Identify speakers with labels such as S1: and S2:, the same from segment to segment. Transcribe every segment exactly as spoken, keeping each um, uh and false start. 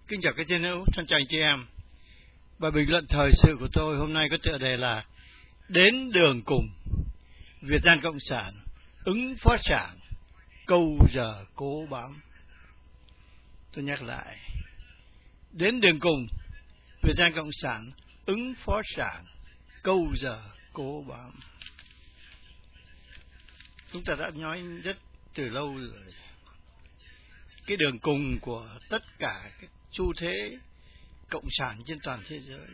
S1: Kính chào các chiến hữu, thân chào anh chị em. Bài bình luận thời sự của tôi hôm nay có tựa đề là Đến đường cùng, Việt Gian Cộng sản, ứng phó Trảng, câu giờ cố bám. Tôi nhắc lại, đến đường cùng, Việt Gian Cộng sản, ứng phó Trảng, câu giờ cố bám. Chúng ta đã nói rất từ lâu rồi. Cái đường cùng của tất cả các xu thế cộng sản trên toàn thế giới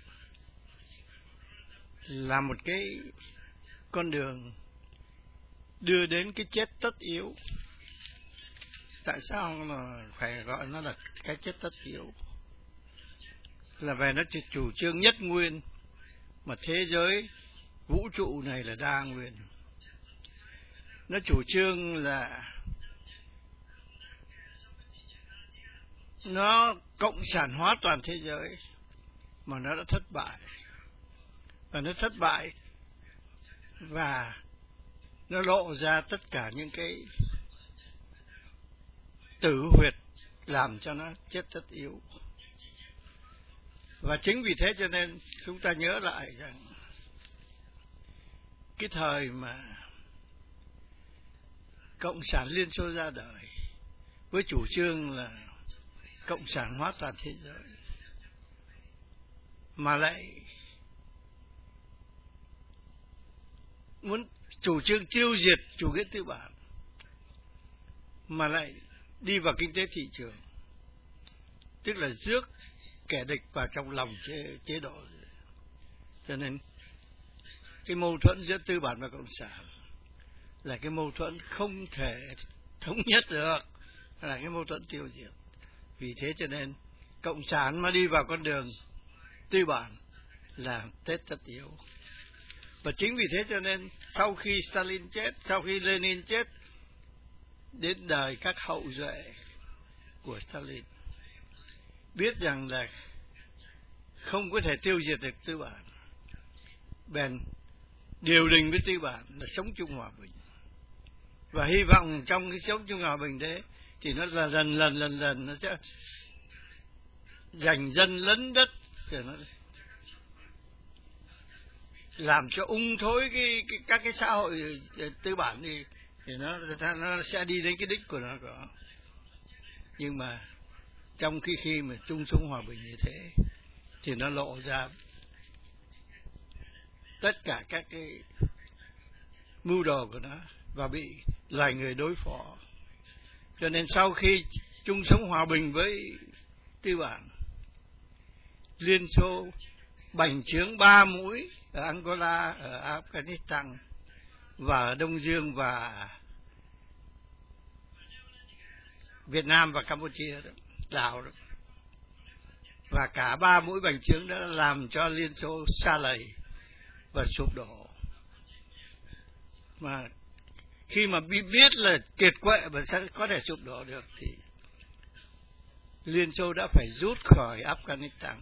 S1: là một cái con đường đưa đến cái chết tất yếu. Tại sao mà phải gọi nó là cái chết tất yếu? Là về nó chủ trương nhất nguyên, mà thế giới vũ trụ này là đa nguyên. Nó chủ trương là nó cộng sản hóa toàn thế giới, mà nó đã thất bại. Và nó thất bại và nó lộ ra tất cả những cái tử huyệt làm cho nó chết tất yếu. Và chính vì thế cho nên chúng ta nhớ lại rằng cái thời mà Cộng sản Liên Xô ra đời với chủ trương là cộng sản hóa toàn thế giới, mà lại muốn chủ trương tiêu diệt chủ nghĩa tư bản, mà lại đi vào kinh tế thị trường, tức là rước kẻ địch vào trong lòng chế, chế độ. Cho nên cái mâu thuẫn giữa tư bản và cộng sản là cái mâu thuẫn không thể thống nhất được, là cái mâu thuẫn tiêu diệt. Vì thế cho nên cộng sản mà đi vào con đường tư bản là chết tất yếu. Và chính vì thế cho nên sau khi Stalin chết, sau khi Lenin chết, đến đời các hậu duệ của Stalin biết rằng là không có thể tiêu diệt được tư bản, bèn điều đình với tư bản là sống chung hòa bình. Và hy vọng trong cái sống chung hòa bình đấy thì nó là lần lần lần lần nó sẽ giành dân lấn đất, rồi nó làm cho ung thối cái, cái các cái xã hội tư bản đi, thì nó nó sẽ đi đến cái đích của nó có. Nhưng mà trong khi khi mà chung sống hòa bình như thế thì nó lộ ra tất cả các cái mưu đồ của nó và bị loài người đối phó. Cho nên sau khi chung sống hòa bình với tư bản, Liên Xô bành trướng ba mũi ở Angola, ở Afghanistan và ở Đông Dương và Việt Nam và Campuchia đó, Lào đó. Và cả ba mũi bành trướng đã làm cho Liên Xô sa lầy và sụp đổ. Mà khi mà biết là kiệt quệ và sẽ có thể sụp đổ được thì Liên Xô đã phải rút khỏi Afghanistan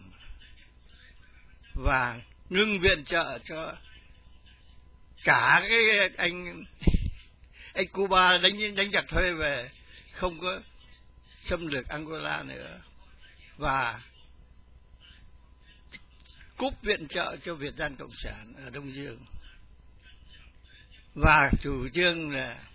S1: và ngưng viện trợ cho cả cái anh anh Cuba đánh đánh giặc thuê về, không có xâm lược Angola nữa, và cúp viện trợ cho Việt Gian Cộng sản ở Đông Dương. Và chủ trương là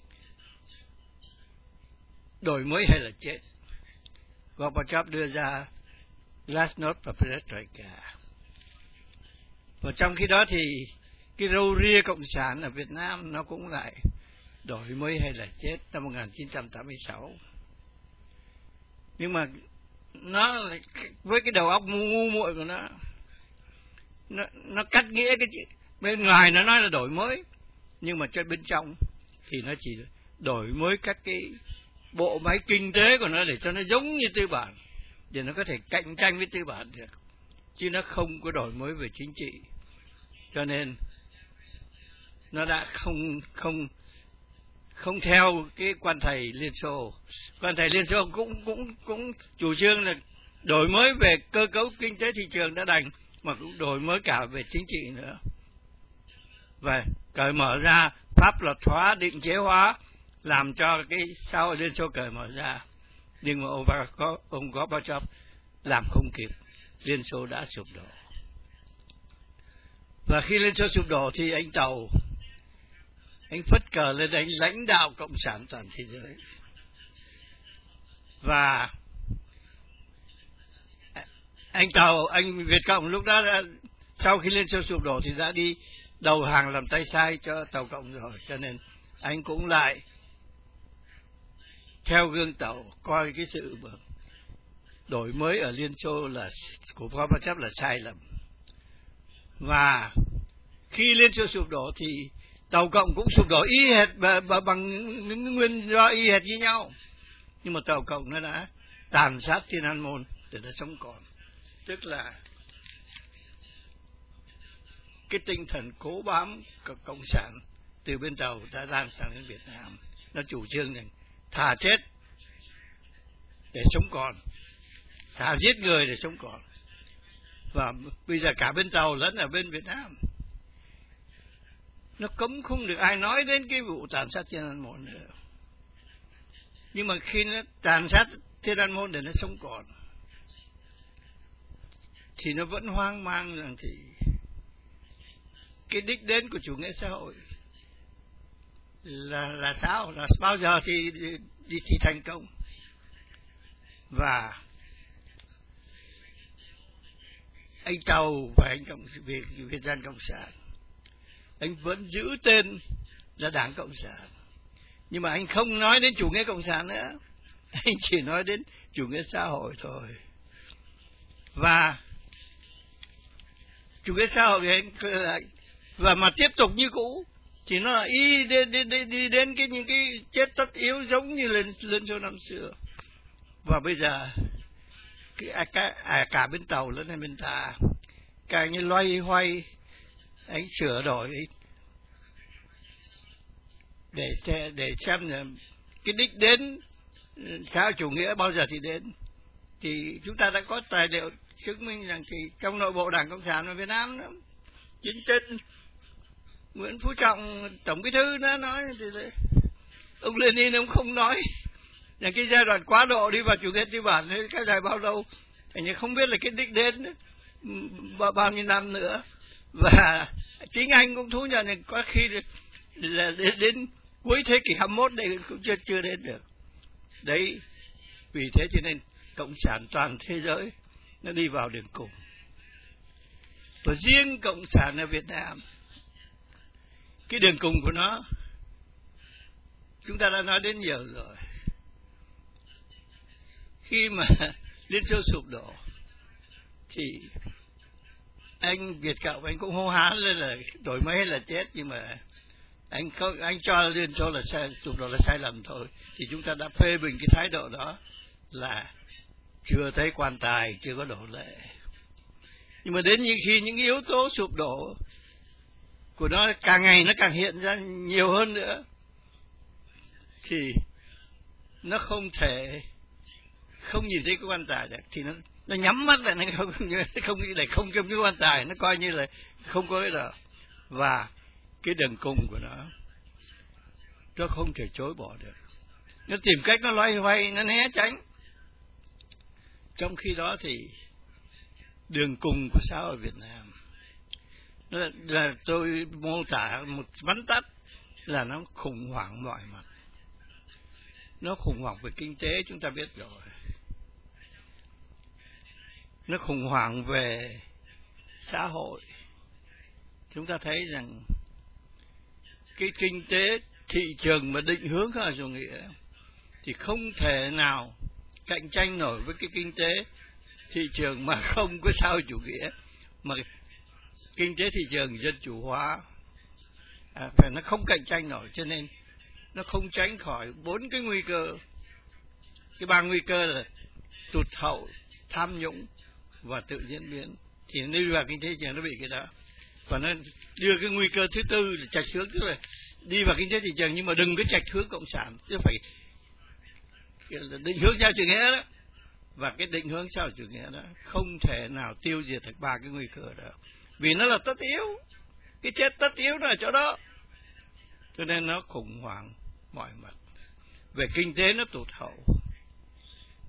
S1: đổi mới hay là chết. Gorbachev đưa ra Glasnost và Perestroika. Và trong khi đó thì cái râu ria cộng sản ở Việt Nam nó cũng lại đổi mới hay là chết năm một nghìn chín trăm tám mươi sáu. Nhưng mà nó với cái đầu óc ngu muội của nó, nó nó cắt nghĩa cái chữ bên ngoài nó nói là đổi mới, nhưng mà trên bên trong thì nó chỉ đổi mới các cái bộ máy kinh tế của nó để cho nó giống như tư bản, để nó có thể cạnh tranh với tư bản được, chứ nó không có đổi mới về chính trị. Cho nên nó đã không không không theo cái quan thầy Liên Xô. Quan thầy Liên Xô cũng cũng cũng chủ trương là đổi mới về cơ cấu kinh tế thị trường đã đành, mà cũng đổi mới cả về chính trị nữa, và cởi mở ra, pháp luật hóa, định chế hóa, làm cho cái xã hội Liên Xô cởi mở ra Nhưng mà ông có ông Gorbachev làm không kịp, Liên Xô đã sụp đổ. Và khi Liên Xô sụp đổ thì anh Tàu, anh phất cờ lên, anh lãnh đạo cộng sản toàn thế giới. Và anh Tàu, anh Việt Cộng lúc đó đã, sau khi Liên Xô sụp đổ thì đã đi đầu hàng làm tay sai cho Tàu Cộng rồi, cho nên anh cũng lại theo gương Tàu, coi cái sự đổi mới ở Liên Xô là của Gorbachev là sai lầm. Và khi Liên Xô sụp đổ thì Tàu Cộng cũng sụp đổ y hệt bằng những nguyên do y hệt như nhau. Nhưng mà Tàu Cộng nó đã tàn sát Thiên An Môn để nó sống còn. Tức là cái tinh thần cố bám của cộng sản từ bên Tàu đã lan sang đến Việt Nam. Nó chủ trương rằng thà chết để sống còn, thà giết người để sống còn. Và bây giờ cả bên Tàu lẫn ở bên Việt Nam, nó cấm không được ai nói đến cái vụ tàn sát Thiên An Môn nữa. Nhưng mà khi nó tàn sát Thiên An Môn để nó sống còn thì nó vẫn hoang mang rằng thì cái đích đến của chủ nghĩa xã hội là là sao, là bao giờ thì đi thì thành công. Và anh Tàu và anh cộng Việt, Việt Dân Cộng sản, anh vẫn giữ tên là Đảng Cộng sản, nhưng mà anh không nói đến chủ nghĩa cộng sản nữa, anh chỉ nói đến chủ nghĩa xã hội thôi. Và chủ nghĩa xã hội anh, và mà tiếp tục như cũ thì nó là y đi, đi, đi, đi đến cái những cái chết tất yếu giống như lên lên Xô năm xưa. Và bây giờ cái, cả, à, cả bên Tàu lẫn bên, bên ta càng như loay hoay anh sửa đổi để để xem là cái đích đến xã chủ nghĩa bao giờ thì đến. Thì chúng ta đã có tài liệu chứng minh rằng thì trong nội bộ Đảng Cộng sản ở Việt Nam đó, chính trên Nguyễn Phú Trọng tổng bí thư nó nói thì ông Lenin ông không nói là cái giai đoạn quá độ đi vào chủ nghĩa tư bản cái dài bao lâu, thành như không biết là cái đích đến bao, bao nhiêu năm nữa. Và chính anh cũng thú nhận là có khi là đến, đến cuối thế kỷ hai mươi mốt đây cũng chưa chưa đến được. Đấy, vì thế cho nên cộng sản toàn thế giới nó đi vào đường cùng. Và riêng cộng sản ở Việt Nam, cái đường cùng của nó chúng ta đã nói đến nhiều rồi. Khi mà Liên Xô sụp đổ thì anh Việt Cộng anh cũng hô hán lên là đổi mới là chết, nhưng mà anh không, anh cho Liên Xô là sai, sụp đổ là sai lầm thôi. Thì chúng ta đã phê bình cái thái độ đó là chưa thấy quan tài, chưa có đổ lệ. Nhưng mà đến những khi những yếu tố sụp đổ của nó càng ngày nó càng hiện ra nhiều hơn nữa thì nó không thể không nhìn thấy cái quan tài được, thì nó nó nhắm mắt lại, nó không không để không trong cái quan tài, nó coi như là không có cái đó. Và cái đường cùng của nó nó không thể chối bỏ được, nó tìm cách nó loay hoay, nó né tránh. Trong khi đó thì đường cùng của xã hội Việt Nam là, là tôi mô tả một vắn tắt là nó khủng hoảng mọi mặt. Nó khủng hoảng về kinh tế chúng ta biết rồi, nó khủng hoảng về xã hội. Chúng ta thấy rằng cái kinh tế thị trường mà định hướng xã hội chủ nghĩa thì không thể nào cạnh tranh nổi với cái kinh tế thị trường mà không có xã hội chủ nghĩa, mà kinh tế thị trường dân chủ hóa, à, phải nó không cạnh tranh nổi, cho nên nó không tránh khỏi bốn cái nguy cơ. Cái ba nguy cơ là tụt hậu, tham nhũng và tự diễn biến. Thì nó đi vào kinh tế thị trường nó bị cái đó. Và nó đưa cái nguy cơ thứ tư là chạch hướng, tức là đi vào kinh tế thị trường nhưng mà đừng có chạch hướng cộng sản, chứ phải định hướng xã hội chủ nghĩa đó. Và cái định hướng xã hội chủ nghĩa đó không thể nào tiêu diệt được ba cái nguy cơ đó, vì nó là tất yếu. Cái chết tất yếu nó ở chỗ đó, cho nên nó khủng hoảng mọi mặt. Về kinh tế nó tụt hậu,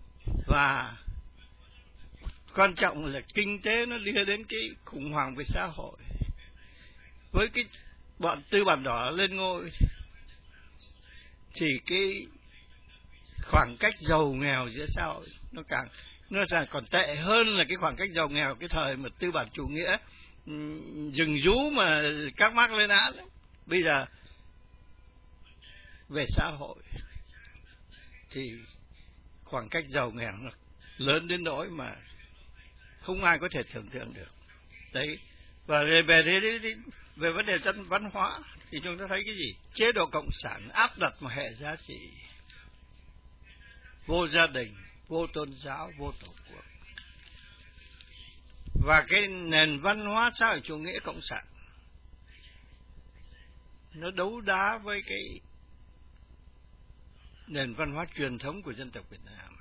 S1: Và quan trọng là kinh tế nó đưa đến cái khủng hoảng về xã hội. Với cái bọn tư bản đỏ lên ngôi thì cái khoảng cách giàu nghèo giữa xã hội nó càng nó càng còn tệ hơn là cái khoảng cách giàu nghèo cái thời mà tư bản chủ nghĩa rừng rú mà các Mác lên án. Bây giờ về xã hội thì khoảng cách giàu nghèo nó lớn đến nỗi mà không ai có thể tưởng tượng được. Đấy. Và về về về, về vấn đề dân văn hóa thì chúng ta thấy cái gì? Chế độ cộng sản áp đặt một hệ giá trị vô gia đình, vô tôn giáo, vô tổ quốc. Và cái nền văn hóa xã hội chủ nghĩa cộng sản nó đấu đá với cái nền văn hóa truyền thống của dân tộc Việt Nam.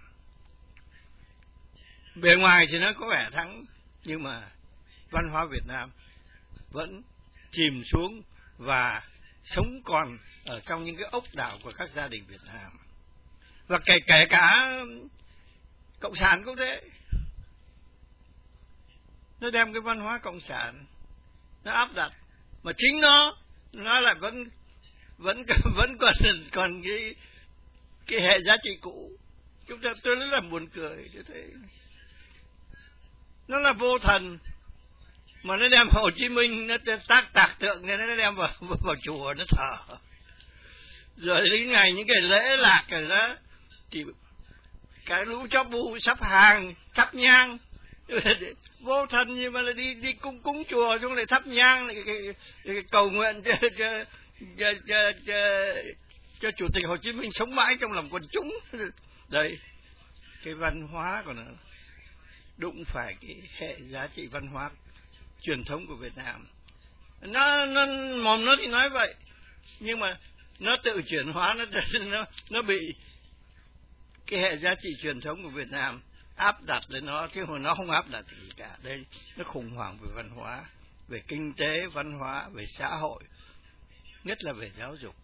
S1: Bề ngoài thì nó có vẻ thắng, nhưng mà văn hóa Việt Nam vẫn chìm xuống và sống còn ở trong những cái ốc đảo của các gia đình Việt Nam. Và kể, kể cả cộng sản cũng thế. Nó đem cái văn hóa cộng sản nó áp đặt, mà chính nó nó lại vẫn vẫn vẫn còn còn cái cái hệ giá trị cũ. Chúng ta tôi rất là buồn cười như thế. Nó là vô thần mà nó đem Hồ Chí Minh nó tác tạc tượng nên nó đem vào, vào, vào chùa nó thờ. Rồi đến ngày những cái lễ lạc rồi đó thì cái lũ chó bu sắp hàng thắp nhang. Vô thần gì mà lại đi đi cúng cúng chùa xong lại thắp nhang lại, cái, cái, cái cầu nguyện cho cho, cho, cho, cho cho Chủ tịch Hồ Chí Minh sống mãi trong lòng quần chúng. Đây, cái văn hóa của nó đụng phải cái hệ giá trị văn hóa truyền thống của Việt Nam. Nó nó mồm nó thì nói vậy, nhưng mà nó tự chuyển hóa, nó nó nó bị cái hệ giá trị truyền thống của Việt Nam áp đặt lên nó, chứ mà nó không áp đặt gì cả. Đây, nó khủng hoảng về văn hóa, về kinh tế, văn hóa, về xã hội, nhất là về giáo dục.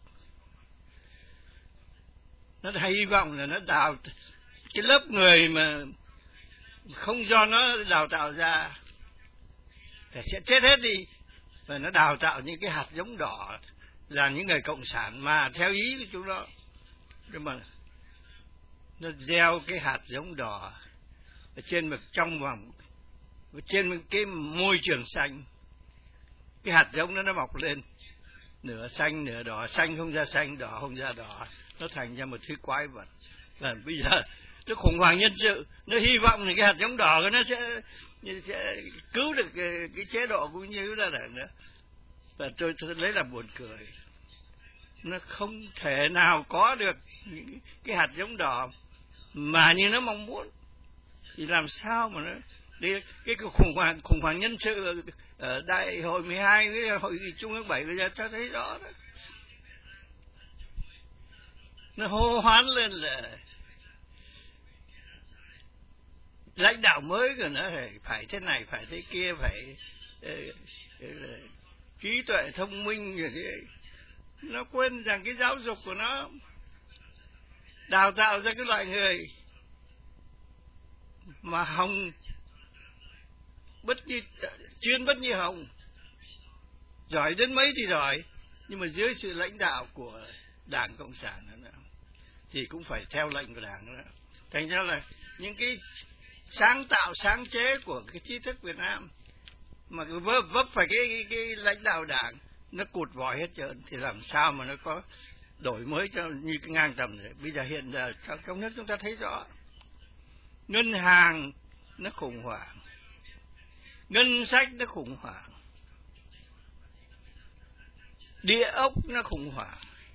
S1: Nó hy vọng là nó đào cái lớp người mà không do nó đào tạo ra thì sẽ chết hết đi, và nó đào tạo những cái hạt giống đỏ là những người cộng sản mà theo ý của chúng nó. Nhưng mà nó gieo cái hạt giống đỏ ở trên một trong vòng trên một cái môi trường xanh, cái hạt giống đó nó mọc lên nửa xanh nửa đỏ, xanh không ra xanh, đỏ không ra đỏ, nó thành ra một thứ quái vật. Là bây giờ nó khủng hoảng nhân sự, nó hy vọng là cái hạt giống đỏ của nó sẽ sẽ cứu được cái, cái chế độ cũng như là nữa. Và tôi, tôi lấy là buồn cười, nó không thể nào có được những cái hạt giống đỏ mà như nó mong muốn. Thì làm sao mà nó đi cái khủng hoảng khủng hoảng nhân sự ở đại hội mười hai với hội nghị trung ương bảy bây giờ ta thấy rõ đó. Nó hô hoán lên là lãnh đạo mới của nó phải, phải thế này, phải thế kia, phải trí tuệ thông minh rồi thế. Nó quên rằng cái giáo dục của nó đào tạo ra cái loại người mà hồng bất như chuyên bất như hồng, giỏi đến mấy thì giỏi, nhưng mà dưới sự lãnh đạo của Đảng Cộng sản nữa, thì cũng phải theo lệnh của Đảng nữa. Thành ra là những cái sáng tạo sáng chế của cái trí thức Việt Nam mà vấp vấp phải cái, cái cái lãnh đạo Đảng nó cụt vòi hết trơn, thì làm sao mà nó có đổi mới cho như cái ngang tầm này. Bây giờ hiện giờ trong, trong nước chúng ta thấy rõ, ngân hàng nó khủng hoảng, ngân sách nó khủng hoảng, địa ốc nó khủng hoảng,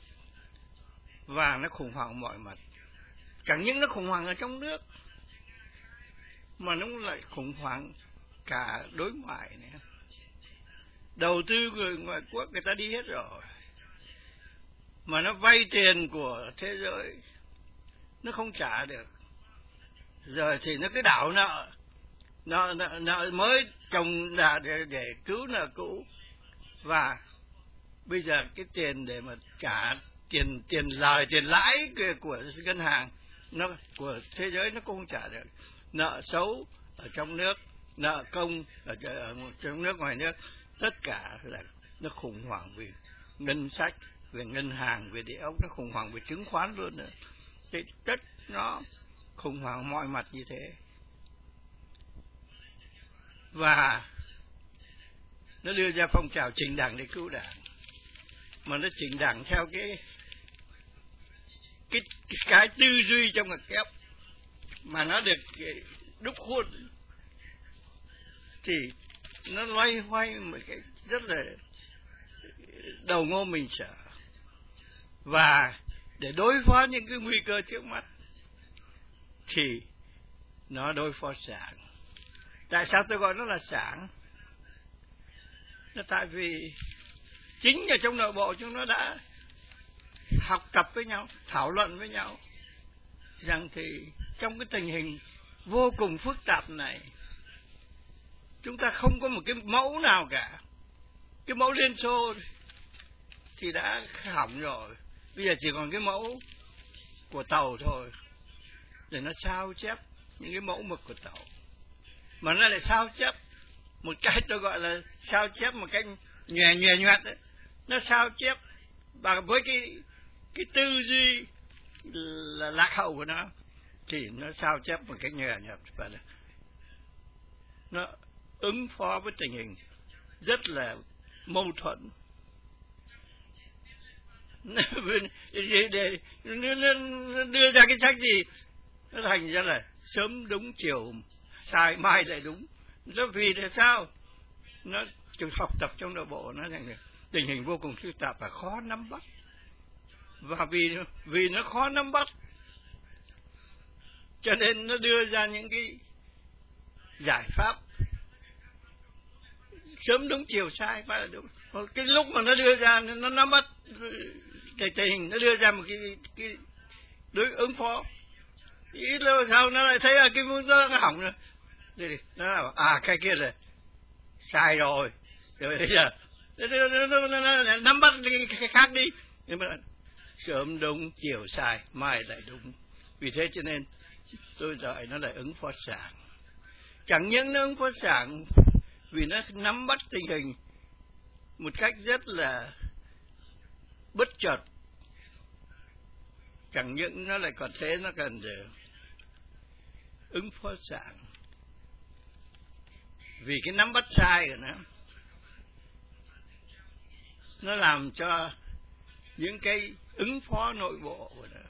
S1: và nó khủng hoảng mọi mặt. Chẳng những nó khủng hoảng ở trong nước mà nó lại khủng hoảng cả đối ngoại này. Đầu tư người ngoại quốc người ta đi hết rồi, mà nó vay tiền của thế giới nó không trả được, rồi thì nó cứ đảo nợ, nợ, nợ, nợ mới chồng là để, để cứu nợ cũ. Và bây giờ cái tiền để mà trả tiền tiền lời tiền lãi của ngân hàng nó của thế giới nó cũng không trả được. Nợ xấu ở trong nước, nợ công ở, ở trong nước ngoài nước, tất cả là nó khủng hoảng vì ngân sách, về ngân hàng, về địa ốc, nó khủng hoảng về chứng khoán luôn nữa. Thì tất nó khủng hoảng mọi mặt như thế. Và nó đưa ra phong trào chỉnh đảng để cứu đảng, mà nó chỉnh đảng theo cái cái cái, cái tư duy trong ngực kép mà nó được đúc khuôn, thì nó loay hoay một cái rất là đầu ngô mình sợ. Và để đối phó những cái nguy cơ trước mắt thì nó đối phó sảng. Tại sao tôi gọi nó là sảng? Nó tại vì chính ở trong nội bộ chúng nó đã học tập với nhau, thảo luận với nhau rằng thì trong cái tình hình vô cùng phức tạp này, chúng ta không có một cái mẫu nào cả. Cái mẫu Liên Xô thì đã hỏng rồi, bây giờ chỉ còn cái mẫu của tàu thôi, để nó sao chép những cái mẫu mực của tàu. Mà nó lại sao chép một cách tôi gọi là sao chép một cách nhòe nhòe nhoẹt đấy. Nó sao chép và với cái cái tư duy là lạc hậu của nó, thì nó sao chép một cách nhòe nhòe và nó ứng phó với tình hình rất là mâu thuẫn. Để nó đưa ra cái sách gì nó thành ra là sớm đúng chiều sai mai lại đúng. Nó vì là sao? Nó trường học tập trong nội bộ nó thành tình hình vô cùng phức tạp và khó nắm bắt. Và vì vì nó khó nắm bắt cho nên nó đưa ra những cái giải pháp sớm đúng chiều sai phải là đúng. Cái lúc mà nó đưa ra nó nắm bắt cái tình hình, nó đưa ra một cái cái đối ứng phó, ít lâu sau nó lại thấy là cái phương nó hỏng rồi, thì nó bảo à cái kia là sai rồi, rồi bây giờ nó, nó, nó, nó, nó nắm bắt cái khác đi, nhưng mà sớm đúng chiều sai mai lại đúng. Vì thế cho nên tôi gọi nó là ứng phó sảng. Chẳng những nó ứng phó sảng vì nó nắm bắt tình hình một cách rất là bất chợt, chẳng những nó lại còn thế, nó cần để ứng phó sảng vì cái nắm bắt sai của nó, nó làm cho những cái ứng phó nội bộ của nó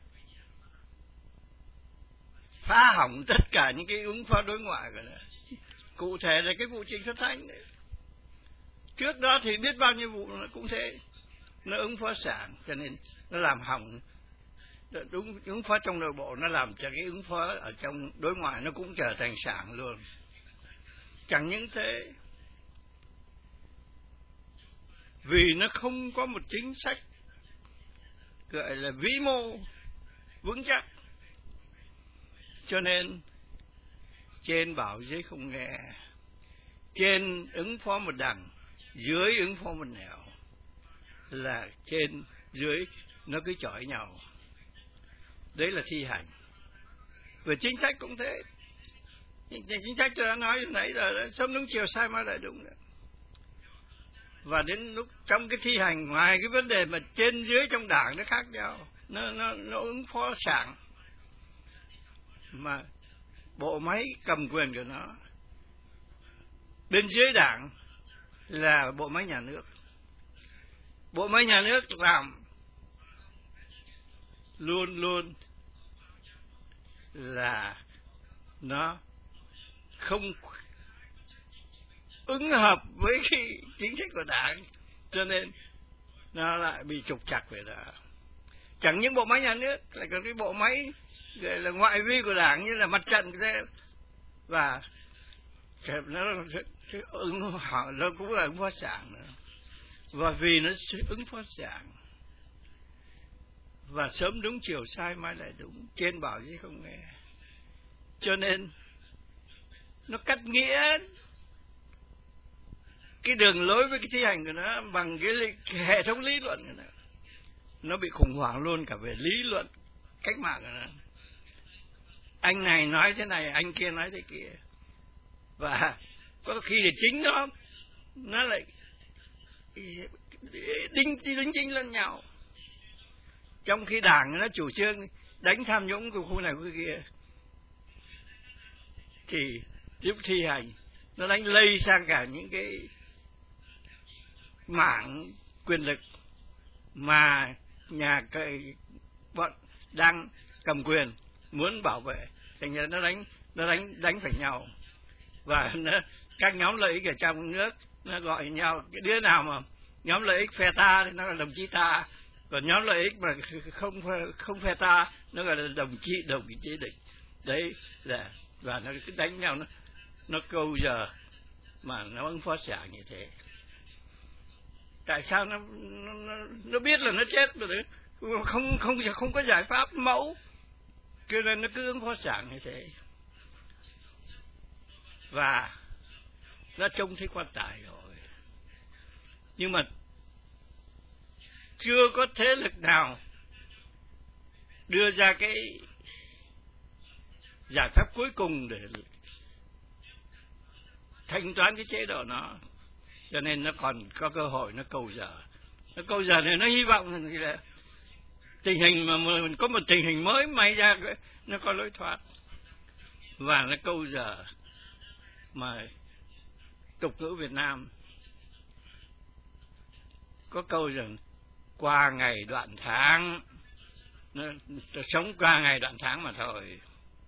S1: phá hỏng tất cả những cái ứng phó đối ngoại của nó. Cụ thể là cái vụ Trịnh Xuân Thanh đấy. Trước đó thì biết bao nhiêu vụ nó cũng thế, nó ứng phó sảng cho nên nó làm hỏng. Đúng, ứng phó trong nội bộ nó làm cho cái ứng phó ở trong đối ngoại nó cũng trở thành sảng luôn. Chẳng những thế, vì nó không có một chính sách gọi là vĩ mô vững chắc, cho nên trên bảo dưới không nghe, trên ứng phó một đằng, dưới ứng phó một nẻo, là trên dưới nó cứ chọi nhau. Đấy là thi hành. Về chính sách cũng thế. Chính sách tôi đã nói nãy là sớm đúng chiều sai mai lại đúng. Và đến lúc trong cái thi hành, ngoài cái vấn đề mà trên dưới trong đảng nó khác nhau, nó nó nó ứng phó sảng, mà bộ máy cầm quyền của nó bên dưới đảng là bộ máy nhà nước. Bộ máy nhà nước làm luôn luôn là nó không ứng hợp với cái chính sách của đảng, cho nên nó lại bị trục trặc về đó. Chẳng những bộ máy nhà nước, lại còn cái bộ máy gọi là ngoại vi của đảng như là mặt trận thế, và nó ứng nó cũng là ứng phó sảng nữa. Và vì nó ứng phó sảng và sớm đúng chiều sai mai lại đúng, trên bảo chứ không nghe, cho nên nó cắt nghĩa cái đường lối với cái thi hành của nó bằng cái, cái hệ thống lý luận của nó. Nó bị khủng hoảng luôn cả về lý luận cách mạng của nó. anh này nói thế này, anh kia nói thế kia, và có khi thì chính nó nó lại đính đính chính lẫn nhau, trong khi đảng nó chủ trương đánh tham nhũng của khu này khu kia thì tiếp thi hành nó đánh lây sang cả những cái mảng quyền lực mà nhà cái bọn đang cầm quyền muốn bảo vệ, thành ra nó đánh nó đánh đánh phải nhau, và nó, các nhóm lợi ích ở trong nước nó gọi nhau, cái đứa nào mà nhóm lợi ích phe ta thì nó là đồng chí ta, còn nhóm lợi ích mà không không phe ta nó gọi là đồng chí đồng chí địch. Đấy là, và nó cứ đánh nhau, nó nó câu giờ mà nó ứng phó trả như thế. Tại sao nó nó, nó biết là nó chết rồi, không không không có giải pháp mẫu, cho nên nó cứ ứng phó trả như thế, và nó trông thấy quan tài rồi, nhưng mà chưa có thế lực nào đưa ra cái giải pháp cuối cùng để thanh toán cái chế độ nó, cho nên nó còn có cơ hội nó câu giờ. Nó câu giờ này nó hy vọng là tình hình mà mình có một tình hình mới may ra nó có lối thoát, và nó câu giờ mà tục ngữ Việt Nam có câu rằng qua ngày đoạn tháng, nó, nó sống qua ngày đoạn tháng mà thôi,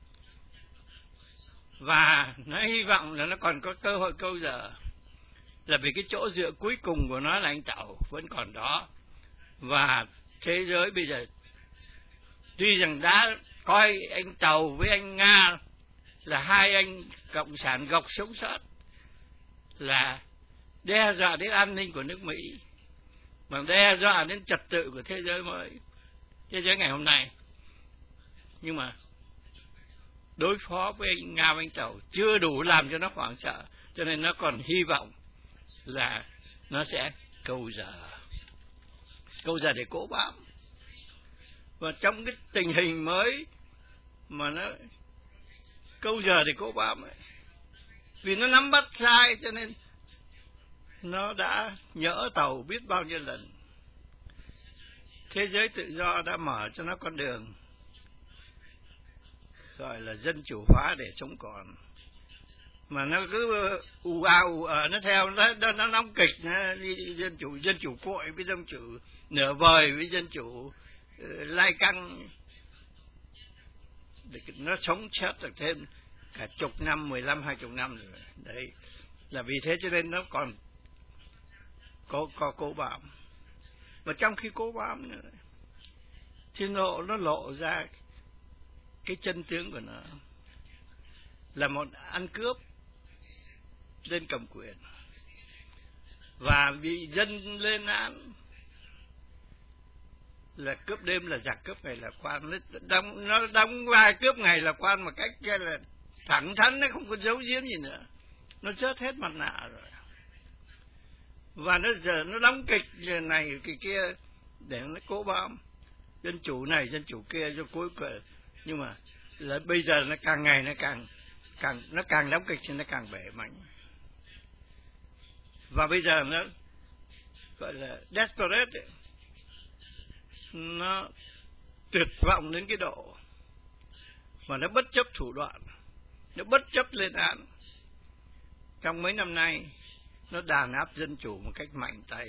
S1: và nó hy vọng là nó còn có cơ hội câu giờ, là vì cái chỗ dựa cuối cùng của nó là anh Tàu vẫn còn đó, và thế giới bây giờ tuy rằng đã coi anh Tàu với anh Nga là hai anh cộng sản gộc sống sót, là đe dọa đến an ninh của nước Mỹ, mà đe dọa đến trật tự của thế giới mới, thế giới ngày hôm nay, nhưng mà đối phó với anh Nga và anh Tàu chưa đủ làm cho nó hoảng sợ, cho nên nó còn hy vọng là nó sẽ câu giờ, câu giờ để cố bám. Và trong cái tình hình mới mà nó câu giờ để cố bám ấy, vì nó nắm bắt sai cho nên nó đã nhỡ Tàu biết bao nhiêu lần. Thế giới tự do đã mở cho nó con đường gọi là dân chủ hóa để sống còn, mà nó cứ ù à ù à, nó theo nó, nó, nó nóng kịch, nó đi dân chủ dân chủ cội với dân chủ nửa vời với dân chủ uh, lai căng, để nó sống chết được thêm cả chục năm, mười lăm hai chục năm rồi. Đấy là vì thế cho nên nó còn có có cố bám, mà trong khi cố bám nữa, thì nó nó lộ ra cái chân tướng của nó là một ăn cướp lên cầm quyền, và bị dân lên án là cướp đêm là giặc, cướp ngày là quan. Nó đóng nó đóng vai cướp ngày là quan một cách là thẳng thắn, nó không có giấu giếm gì nữa, nó rớt hết mặt nạ rồi, và nó giờ nó đóng kịch giờ này cái kia để nó cố bám dân chủ này dân chủ kia cho cuối cùng. Nhưng mà là bây giờ nó càng ngày nó càng càng nó càng đóng kịch thì nó càng bể mạnh, và bây giờ nó gọi là desperate ấy. Nó tuyệt vọng đến cái độ mà nó bất chấp thủ đoạn, nó bất chấp lên án. Trong mấy năm nay nó đàn áp dân chủ một cách mạnh tay,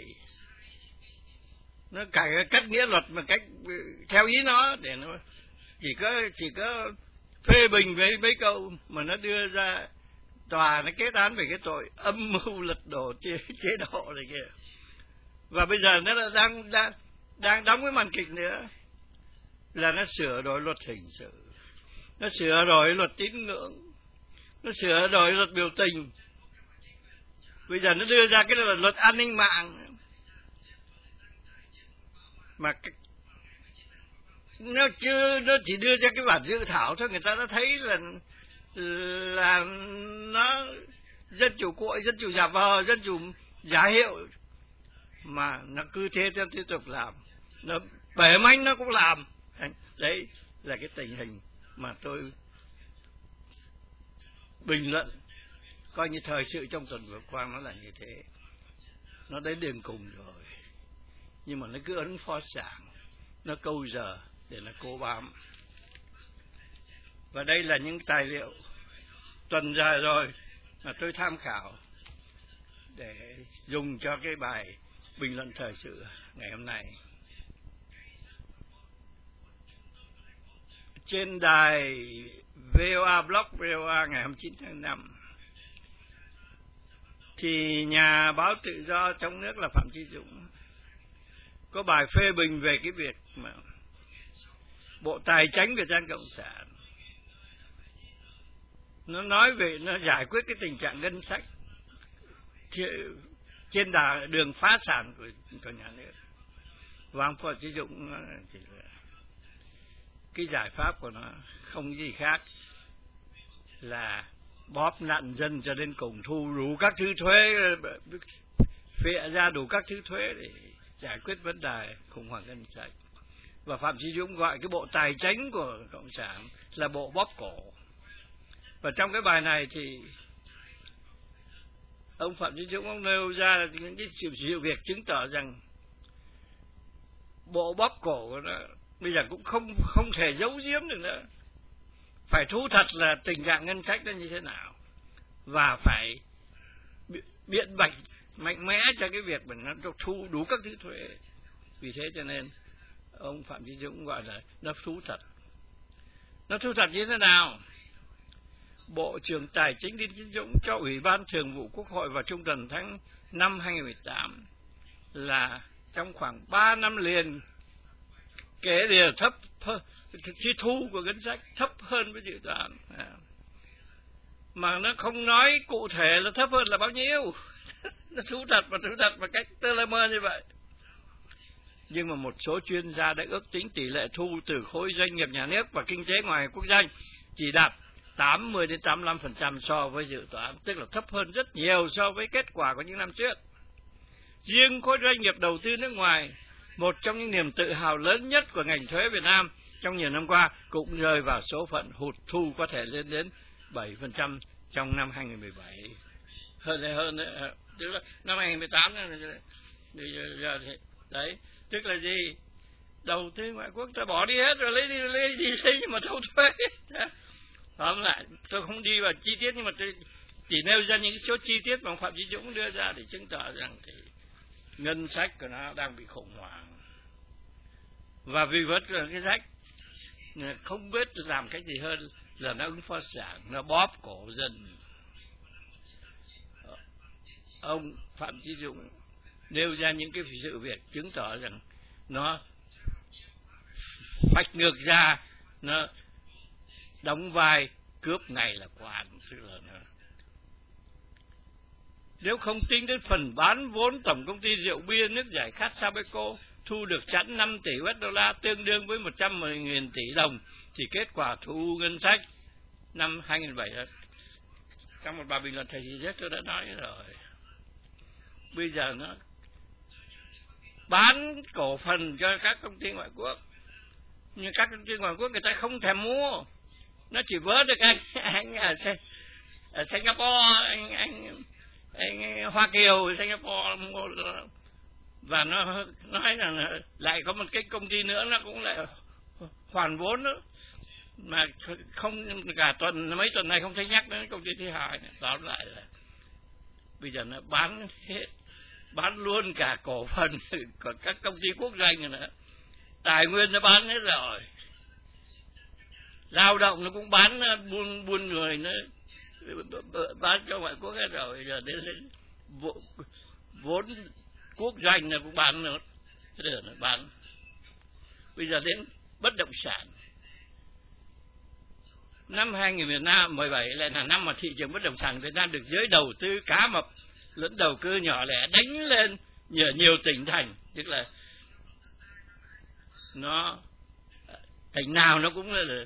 S1: nó cải cách nghĩa luật một cách theo ý nó, để nó chỉ có chỉ có phê bình với mấy câu mà nó đưa ra tòa nó kết án về cái tội âm mưu lật đổ chế, chế độ này kia. Và bây giờ nó đang đang đang đóng cái màn kịch nữa, là nó sửa đổi luật hình sự, nó sửa đổi luật tín ngưỡng, nó sửa đổi luật biểu tình. Bây giờ nó đưa ra cái luật, luật an ninh mạng, mà nó chưa, nó chỉ đưa ra cái bản dự thảo thôi, người ta đã thấy là là nó dân chủ cội, dân chủ giả vờ, dân chủ giả hiệu, mà nó cứ thế theo tiếp tục làm, nó bể manh nó cũng làm. Đấy là cái tình hình mà tôi bình luận coi như thời sự trong tuần vừa qua nó là như thế, nó đến đường cùng rồi, nhưng mà nó cứ ấn phó sảng, nó câu giờ để nó cố bám. Và đây là những tài liệu tuần dài rồi mà tôi tham khảo để dùng cho cái bài bình luận thời sự ngày hôm nay. Trên đài vê o a Blog vê o a ngày hai mươi chín tháng năm thì nhà báo tự do trong nước là Phạm Chí Dũng có bài phê bình về cái việc mà Bộ Tài chính Việt Nam Cộng sản nó nói về nó giải quyết cái tình trạng ngân sách trên đà đường phá sản của, của nhà nước. Và ông Phạm Chí Dũng chỉ là cái giải pháp của nó không gì khác là bóp nạn dân cho đến cùng, thu đủ các thứ thuế, phệ ra đủ các thứ thuế để giải quyết vấn đề khủng hoảng ngân sách. Và Phạm Chí Dũng gọi cái bộ tài chính của Cộng sản là bộ bóp cổ. Và trong cái bài này thì ông Phạm Chí Dũng ông nêu ra những cái sự, sự việc chứng tỏ rằng bộ bóp cổ nó bây giờ cũng không không thể giấu giếm được nữa, phải thú thật là tình trạng ngân sách nó như thế nào và phải biện bạch mạnh mẽ cho cái việc mà nó thu đủ các thứ thuế. Vì thế cho nên ông Phạm Chí Dũng gọi là nó thú thật. Nó thú thật như thế nào? Bộ trưởng Tài chính Đinh Tiến Dũng cho Ủy ban Thường vụ Quốc hội vào trung tuần tháng năm hai nghìn không trăm mười tám là trong khoảng ba năm liền kể điều thấp chi thu của ngân sách thấp hơn với dự toán, mà nó không nói cụ thể là thấp hơn là bao nhiêu. Nó thú thật và thú thật một cách tơ lơ mơ như vậy. Nhưng mà một số chuyên gia đã ước tính tỷ lệ thu từ khối doanh nghiệp nhà nước và kinh tế ngoài quốc doanh chỉ đạt tám mươi đến tám mươi lăm phần trăm so với dự toán, tức là thấp hơn rất nhiều so với kết quả của những năm trước. Riêng khối doanh nghiệp đầu tư nước ngoài, một trong những niềm tự hào lớn nhất của ngành thuế Việt Nam trong nhiều năm qua, cũng rơi vào số phận hụt thu có thể lên đến bảy phần trăm trong năm hai nghìn không trăm mười bảy. Hơn hơn tức là năm hai nghìn không trăm mười tám đấy, tức là gì? Đầu tư ngoại quốc ta bỏ đi hết rồi, lấy đi lấy đi lấy nhưng mà thâu thuế. Tóm lại, tôi không đi vào chi tiết nhưng mà tôi chỉ nêu ra những số chi tiết mà Phạm Chí Dũng đưa ra để chứng tỏ rằng thì ngân sách của nó đang bị khủng hoảng. Và vì vậy cái sách không biết làm cách gì hơn là nó ứng phó sảng, nó bóp cổ dân. Ông Phạm Chí Dũng nêu ra những cái sự việc chứng tỏ rằng nó phách ngược ra, nó đóng vai cướp ngày là quan. Nếu không tính đến phần bán vốn tổng công ty rượu bia nước giải khát Sabeco thu được chẵn năm tỷ u ét đô la, tương đương với một trăm mười nghìn tỷ đồng, thì kết quả thu ngân sách năm hai nghìn không trăm mười bảy trong một bài bình luận thầy rất tôi đã nói rồi. Bây giờ nó bán cổ phần cho các công ty ngoại quốc, nhưng các công ty ngoại quốc người ta không thèm mua, nó chỉ vớ được anh anh ở, ở Singapore, anh anh anh Hoa Kiều Singapore mua, và nó nói rằng lại có một cái công ty nữa nó cũng lại hoàn vốn nữa, mà không cả tuần mấy tuần này không thấy nhắc đến công ty thứ hai này. Tóm lại là bây giờ nó bán hết, bán luôn cả cổ phần của các công ty quốc doanh nữa, tài nguyên nó bán hết rồi, lao động nó cũng bán, buôn buôn người nó bán cho ngoại quốc hết rồi. Giờ đến vốn quốc doanh nó cũng bán nữa, giờ nó bán. Bây giờ đến bất động sản, năm hai nghìn không trăm mười bảy lại là năm mà thị trường bất động sản Việt Nam được giới đầu tư cá mập lẫn đầu cơ nhỏ lẻ đánh lên nhiều, nhiều tỉnh thành, tức là nó tỉnh nào nó cũng là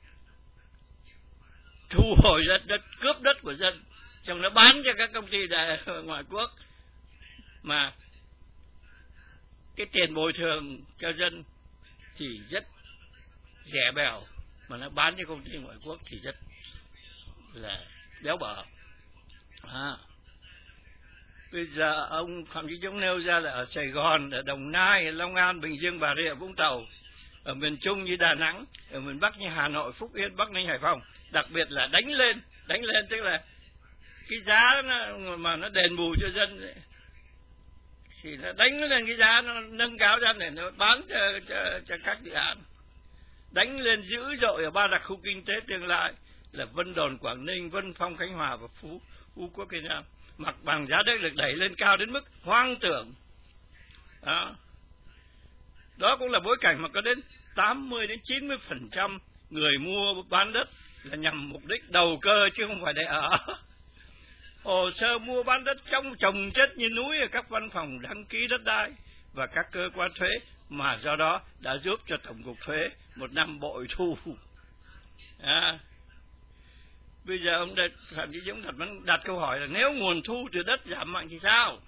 S1: thu hồi đất, đất cướp đất của dân, xong nó bán cho các công ty đại ngoại quốc, mà cái tiền bồi thường cho dân thì rất rẻ bèo, mà nó bán cho công ty ngoại quốc thì rất là béo bở. À. Bây giờ ông Phạm Chí Dũng nêu ra là ở Sài Gòn, ở Đồng Nai, Long An, Bình Dương, Bà Rịa, Vũng Tàu, ở miền Trung như Đà Nẵng, ở miền Bắc như Hà Nội, Phúc Yên, Bắc Ninh, Hải Phòng, đặc biệt là đánh lên, đánh lên tức là cái giá nó, mà nó đền bù cho dân ấy, thì nó đánh lên cái giá, nó nâng cao ra để nó bán cho, cho, cho các dự án, đánh lên dữ dội ở ba đặc khu kinh tế tương lai là Vân Đồn, Quảng Ninh, Vân Phong, Khánh Hòa và Phú Phú Quốc, Việt Nam. Mặt bằng giá đất được đẩy lên cao đến mức hoang tưởng. Đó. Đó cũng là bối cảnh mà có đến tám mươi đến chín mươi phần trăm người mua bán đất là nhằm mục đích đầu cơ chứ không phải để ở. Hồ sơ mua bán đất trong chồng chất như núi ở các văn phòng đăng ký đất đai và các cơ quan thuế, mà do đó đã giúp cho Tổng cục Thuế một năm bội thu. À. Bây giờ ông đặt, Phạm Chí Dũng đặt, đặt câu hỏi là nếu nguồn thu từ đất giảm mạnh thì sao?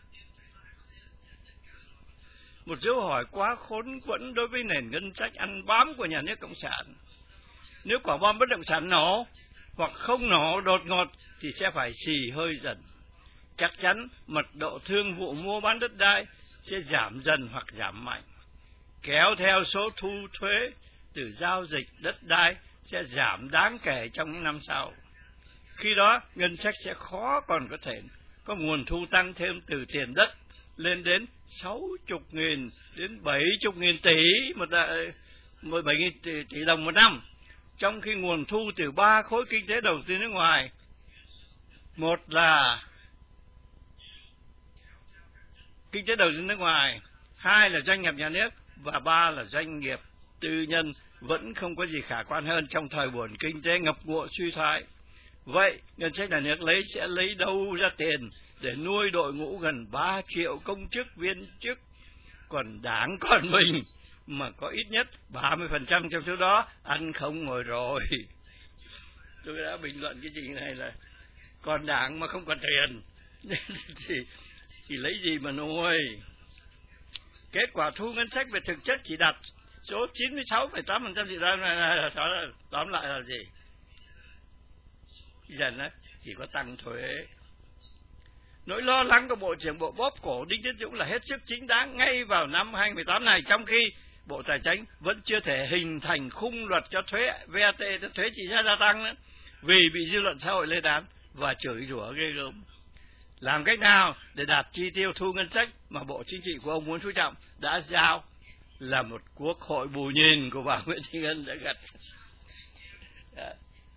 S1: Một dấu hỏi quá khốn quẫn đối với nền ngân sách ăn bám của nhà nước Cộng sản. Nếu quả bom bất động sản nổ hoặc không nổ đột ngột thì sẽ phải xì hơi dần. Chắc chắn mật độ thương vụ mua bán đất đai sẽ giảm dần hoặc giảm mạnh. Kéo theo số thu thuế từ giao dịch đất đai sẽ giảm đáng kể trong những năm sau. Khi đó, ngân sách sẽ khó còn có thể có nguồn thu tăng thêm từ tiền đất lên đến sáu mươi nghìn đến bảy mươi nghìn tỷ một mười bảy nghìn tỷ, tỷ đồng một năm, trong khi nguồn thu từ ba khối kinh tế đầu tư nước ngoài, một là kinh tế đầu tư nước ngoài, hai là doanh nghiệp nhà nước và ba là doanh nghiệp tư nhân, vẫn không có gì khả quan hơn trong thời buồn kinh tế ngập ngụa suy thoái. Vậy ngân sách nhà nước lấy sẽ lấy đâu ra tiền để nuôi đội ngũ gần ba triệu công chức viên chức, còn đảng còn mình mà có ít nhất ba mươi phần trăm trong số đó ăn không ngồi rồi. Tôi đã bình luận cái chuyện này là còn đảng mà không còn tiền thì, thì lấy gì mà nuôi. Kết quả thu ngân sách về thực chất chỉ đạt số chín mươi sáu phẩy tám phần trăm, thì tóm lại là gì? Dần á, chỉ có tăng thuế. Nỗi lo lắng của Bộ trưởng Bộ bóp cổ Đinh Tiến Dũng là hết sức chính đáng ngay vào năm hai nghìn không trăm mười tám này, trong khi Bộ Tài chính vẫn chưa thể hình thành khung luật cho thuế vê a tê, thuế trị giá gia tăng nữa, vì bị dư luận xã hội lên án và chửi rủa ghê gớm. Làm cách nào để đạt chi tiêu thu ngân sách mà Bộ Chính trị của ông Nguyễn Phú Trọng đã giao là một quốc hội bù nhìn của bà Nguyễn Thị Ngân đã gặt. Đã.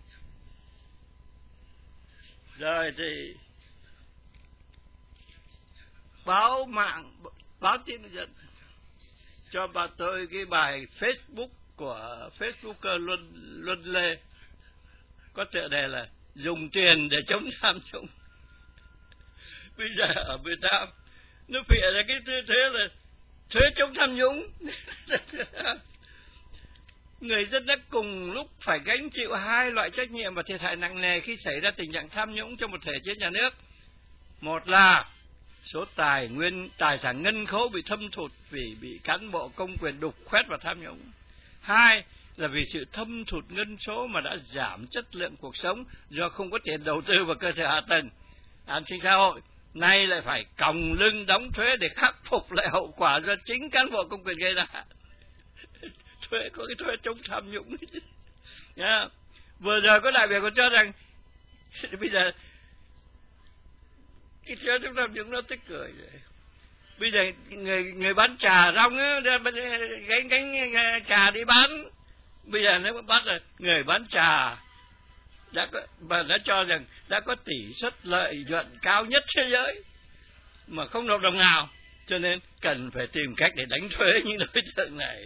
S1: Rồi thì báo mạng, báo tin nhân dân cho bà tôi cái bài Facebook của Facebooker Luân, Luân Lê có tựa đề là dùng tiền để chống tham nhũng. Bây giờ ở Việt Nam nó phịa ra cái thuế là thuế chống tham nhũng. Người dân đã cùng lúc phải gánh chịu hai loại trách nhiệm và thiệt hại nặng nề khi xảy ra tình trạng tham nhũng trong một thể chế nhà nước. Một là số tài nguyên tài sản ngân khố bị thâm thụt vì bị cán bộ công quyền đục khoét và tham nhũng. Hai là vì sự thâm thụt ngân số mà đã giảm chất lượng cuộc sống do không có tiền đầu tư vào cơ sở hạ tầng an sinh xã hội, nay lại phải còng lưng đóng thuế để khắc phục lại hậu quả do chính cán bộ công quyền gây ra. Thuế có cái thuế chống tham nhũng. Yeah. Vừa rồi có đại biểu còn cho rằng bây giờ cái thuế chống tham nhũng nó tức cười rồi. Bây giờ người người bán trà rong á, gánh gánh trà đi bán, bây giờ nó bắt là người bán trà đã có, và đã cho rằng đã có tỷ suất lợi nhuận cao nhất thế giới mà không nộp đồng nào, cho nên cần phải tìm cách để đánh thuế những đối tượng này.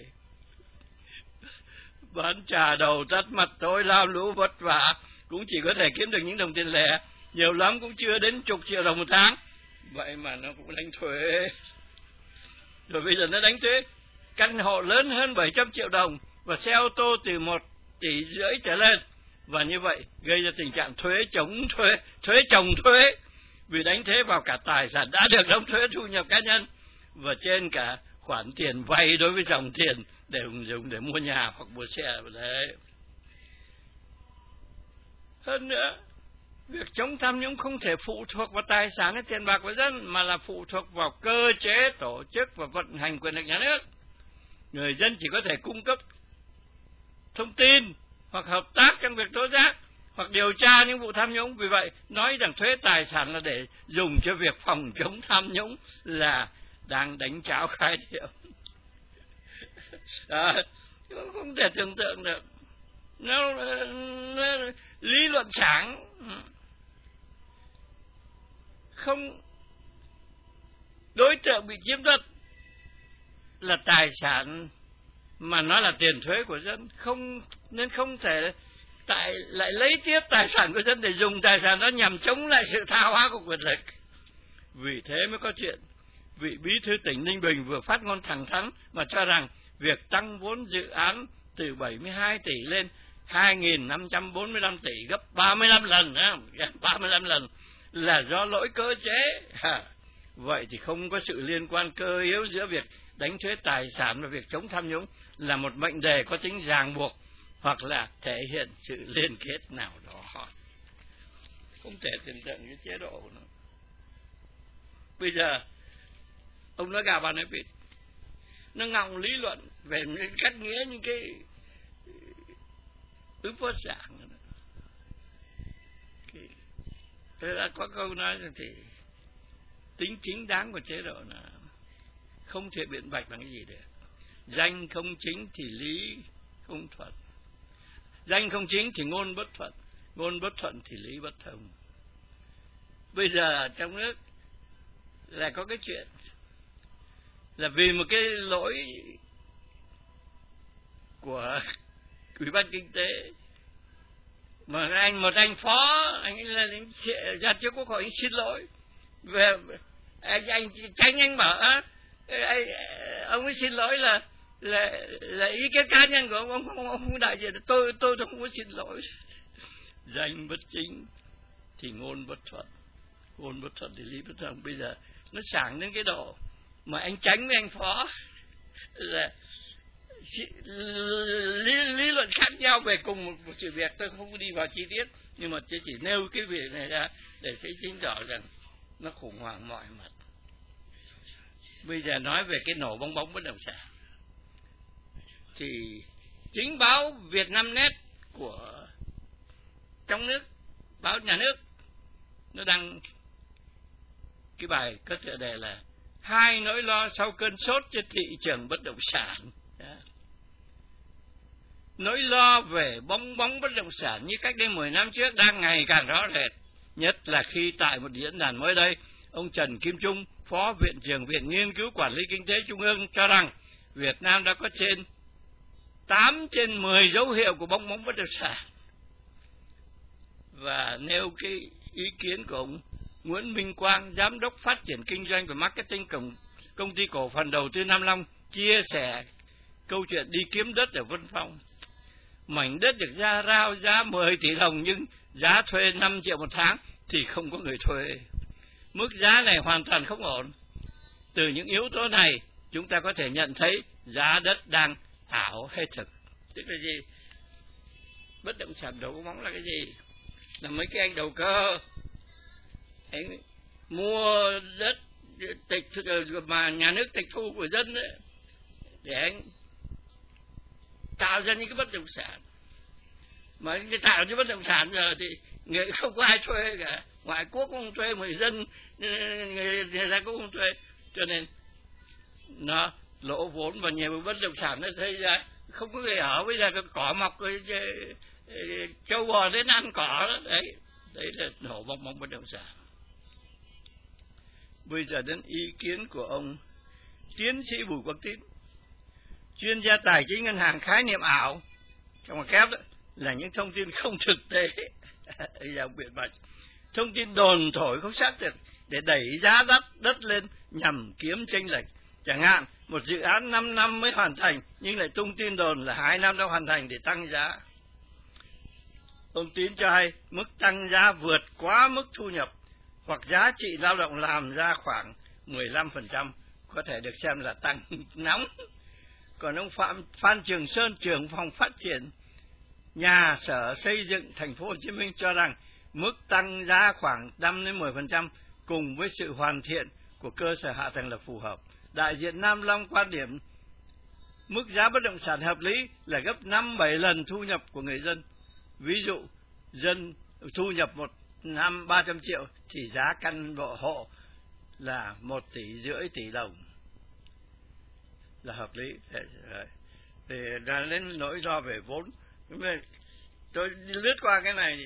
S1: Bán trà đầu tắt mặt tối lao lũ vất vả cũng chỉ có thể kiếm được những đồng tiền lẻ, nhiều lắm cũng chưa đến chục triệu đồng một tháng, vậy mà nó cũng đánh thuế. Rồi bây giờ nó đánh thuế căn hộ lớn hơn bảy trăm triệu đồng và xe ô tô từ một tỷ rưỡi trở lên, và như vậy gây ra tình trạng thuế chống thuế, thuế chồng thuế, vì đánh thuế vào cả tài sản đã được đóng thuế thu nhập cá nhân và trên cả khoản tiền vay đối với dòng tiền để dùng để mua nhà hoặc mua xe. Đấy. Hơn nữa,
S2: việc chống tham nhũng không thể phụ thuộc vào tài sản hay tiền bạc của dân, mà là phụ thuộc vào cơ chế, tổ chức và vận hành quyền lực nhà nước. Người dân chỉ có thể cung cấp thông tin hoặc hợp tác trong việc tố giác hoặc điều tra những vụ tham nhũng. Vì vậy, nói rằng thuế tài sản là để dùng cho việc phòng chống tham nhũng là đang đánh cháo khái niệm. À, không thể tưởng tượng được. Nó, nó lý luận sáng, không đối tượng bị chiếm đoạt là tài sản mà nó là tiền thuế của dân, không nên không thể tại lại lấy tiếp tài sản của dân để dùng tài sản đó nhằm chống lại sự tha hóa của quyền lực. Vì thế mới có chuyện vị bí thư tỉnh Ninh Bình vừa phát ngôn thẳng thắn mà cho rằng việc tăng vốn dự án từ bảy mươi hai tỷ lên hai nghìn năm trăm bốn mươi lăm tỷ, gấp ba mươi lăm lần, gấp ba mươi lăm lần là do lỗi cơ chế. À, vậy thì không có sự liên quan cơ yếu giữa việc đánh thuế tài sản và việc chống tham nhũng, là một mệnh đề có tính ràng buộc hoặc là thể hiện sự liên kết nào đó. Không thể tưởng tượng cái chế độ nữa. Bây giờ ông nói gà bà nói vịt, nó ngọng lý luận về cách nghĩa những cái ứng phó giảng. Tôi đã có câu nói rằng thì tính chính đáng của chế độ là không thể biện bạch bằng cái gì được. Danh không chính thì lý không thuận, danh không chính thì ngôn bất thuận, ngôn bất thuận thì lý bất thông. Bây giờ trong nước là có cái chuyện là vì một cái lỗi của Ủy ban Kinh tế mà anh một anh phó anh là ra trước Quốc hội anh xin lỗi về anh, anh tránh anh bảo á, anh, ông ấy xin lỗi là là là ý kiến cá nhân của ông, ông không ông không đại diện, tôi tôi không có xin lỗi. Danh bất chính thì ngôn bất thuận, ngôn bất thuận thì lý bất thông. Bây giờ nó sảng đến cái độ mà anh tránh với anh phó là lý, lý luận khác nhau về cùng một, một sự việc. Tôi không đi vào chi tiết, nhưng mà tôi chỉ nêu cái việc này ra để thấy chính rõ rằng nó khủng hoảng mọi mặt. Bây giờ nói về cái nổ bong bóng bất động sản thì chính báo Vietnamnet của trong nước, báo nhà nước, nó đăng cái bài có tựa đề là hai nỗi lo sau cơn sốt trên thị trường bất động sản. Đó. Nỗi lo về bong bóng bất động sản như cách đây mười năm trước đang ngày càng rõ rệt, nhất là khi tại một diễn đàn mới đây, ông Trần Kim Trung, Phó Viện trưởng Viện Nghiên cứu Quản lý Kinh tế Trung ương cho rằng Việt Nam đã có trên tám trên mười dấu hiệu của bong bóng bất động sản, và nêu cái ý kiến của ông Nguyễn Minh Quang, Giám đốc Phát triển Kinh doanh và Marketing công, công ty cổ phần đầu tư Nam Long, chia sẻ câu chuyện đi kiếm đất ở Vân Phong. Mảnh đất được ra rao giá mười tỷ đồng nhưng giá thuê năm triệu một tháng thì không có người thuê. Mức giá này hoàn toàn không ổn. Từ những yếu tố này, chúng ta có thể nhận thấy giá đất đang ảo hay thực. Tức là gì? Bất động sản đầu bóng là cái gì? Là mấy cái anh đầu cơ, anh mua đất tịch mà nhà nước tịch thu của dân đấy, để anh tạo ra những cái bất động sản. Mà anh tạo những bất động sản giờ thì người không có ai thuê cả, ngoại quốc cũng không thuê, người dân người, người ta cũng không thuê, cho nên nó lỗ vốn và nhiều bất động sản nó thấy ra không có người ở. Bây giờ cỏ mọc rồi, châu bò đến ăn cỏ đó. Đấy, đấy là nổ bong bóng bất động sản. Bây giờ đến ý kiến của ông tiến sĩ Bùi Quang Tín, chuyên gia tài chính ngân hàng. Khái niệm ảo trong ngoặc kép đó là những thông tin không thực tế. Giờ biện bạch thông tin đồn thổi không xác thực để đẩy giá đất đất lên nhằm kiếm chênh lệch. Chẳng hạn một dự án năm năm mới hoàn thành nhưng lại tung tin đồn là hai năm đã hoàn thành để tăng giá. Ông Tín cho hay mức tăng giá vượt quá mức thu nhập hoặc giá trị lao động làm ra khoảng mười lăm phần trăm, có thể được xem là tăng nóng. Còn ông Phạm Phan Trường Sơn, trưởng phòng phát triển nhà sở xây dựng thành phố Hồ Chí Minh cho rằng mức tăng giá khoảng năm đến mười phần trăm cùng với sự hoàn thiện của cơ sở hạ tầng là phù hợp. Đại diện Nam Long quan điểm mức giá bất động sản hợp lý là gấp năm bảy lần thu nhập của người dân. Ví dụ, dân thu nhập một năm ba trăm triệu thì giá căn hộ là một tỷ rưỡi tỷ đồng là hợp lý. Để lên nỗi lo về vốn. Tôi lướt qua cái này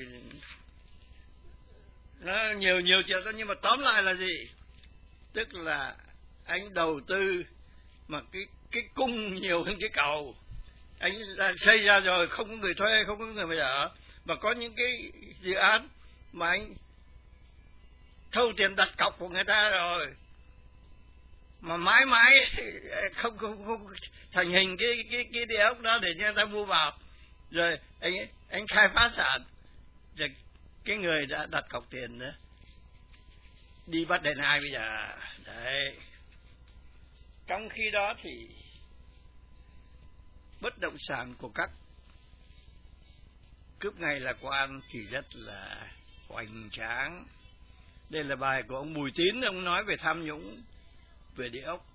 S2: nó nhiều nhiều chuyện thôi, nhưng mà tóm lại là gì? Tức là anh đầu tư mà cái cái cung nhiều hơn cái cầu. Anh xây ra rồi không có người thuê, không có người mà ở, mà có những cái dự án mà anh thâu tiền đặt cọc của người ta rồi mà mãi mãi không không không thành hình cái cái cái địa ốc đó để cho người ta mua vào, rồi anh anh khai phá sản, rồi cái người đã đặt cọc tiền nữa đi bắt đền ai bây giờ? Đấy. Trong khi đó thì bất động sản của các cướp ngày lạc quan thì rất là hoành tráng. Đây là bài của ông Bùi Tín, ông nói về tham nhũng về địa ốc.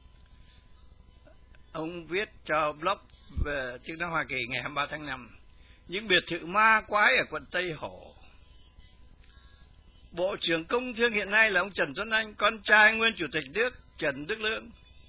S2: Ông viết cho blog về Tiếng Nói Hoa Kỳ ngày hai mươi ba tháng năm. Những biệt thự ma quái ở quận Tây Hồ. Bộ trưởng Công Thương hiện nay là ông Trần Tuấn Anh, con trai nguyên chủ tịch nước Trần Đức Lương.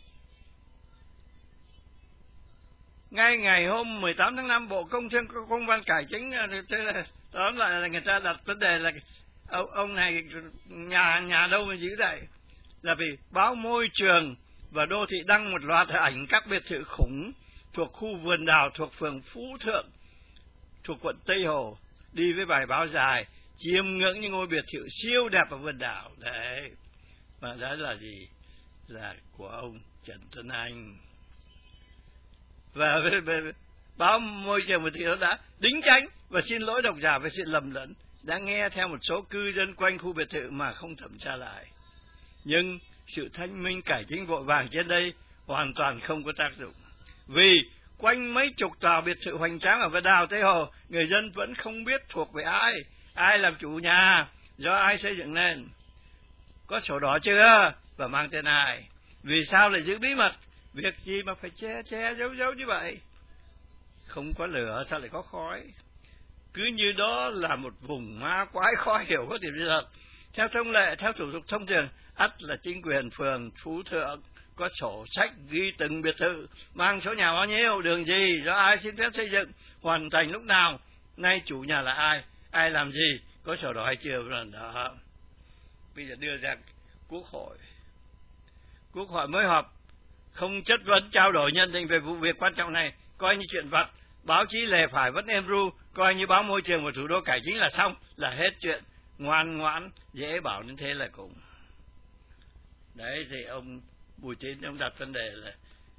S2: Ngay ngày hôm mười tám tháng năm, Bộ Công Thương có công văn cải chính, tóm lại là người ta đặt vấn đề là ông, ông này nhà nhà đâu mà giữ đây, là vì báo Môi Trường và Đô thị đăng một loạt ảnh các biệt thự khủng thuộc khu vườn đào thuộc phường Phú Thượng thuộc quận Tây Hồ, đi với bài báo dài chiêm ngưỡng những ngôi biệt thự siêu đẹp ở vườn đào. Đấy, và đó là gì? Là của ông Trần Tuấn Anh. Và báo Môi Trường và Thị nó đã đính chánh và xin lỗi độc giả về sự lầm lẫn đã nghe theo một số cư dân quanh khu biệt thự mà không thẩm tra lại. Nhưng sự thanh minh cải chính vội vàng trên đây hoàn toàn không có tác dụng. Vì quanh mấy chục tòa biệt thự hoành tráng ở vườn đào Tây Hồ, người dân vẫn không biết thuộc về ai, ai làm chủ nhà, do ai xây dựng nên, có sổ đỏ chưa và mang tên ai. Vì sao lại giữ bí mật? Việc gì mà phải che che giấu giấu như vậy? Không có lửa sao lại có khói? Cứ như đó là một vùng ma quái khó hiểu có điểm gì thật. Theo thông lệ, theo thủ tục thông thường, ắt là chính quyền phường Phú Thượng có sổ sách ghi từng biệt thự, mang số nhà bao nhiêu, đường gì, do ai xin phép xây dựng, hoàn thành lúc nào, nay chủ nhà là ai, ai làm gì, có sổ đỏ hay chưa. Đó. Bây giờ đưa ra Quốc hội. Quốc hội mới họp, không chất vấn trao đổi nhận định về vụ việc quan trọng này, coi như chuyện vặt, báo chí lề phải vẫn êm ru, coi như báo Môi Trường và Thủ đô cải chính là xong, là hết chuyện, ngoan ngoãn, dễ bảo đến thế là cùng. Đấy thì ông Bùi Tín ông đặt vấn đề là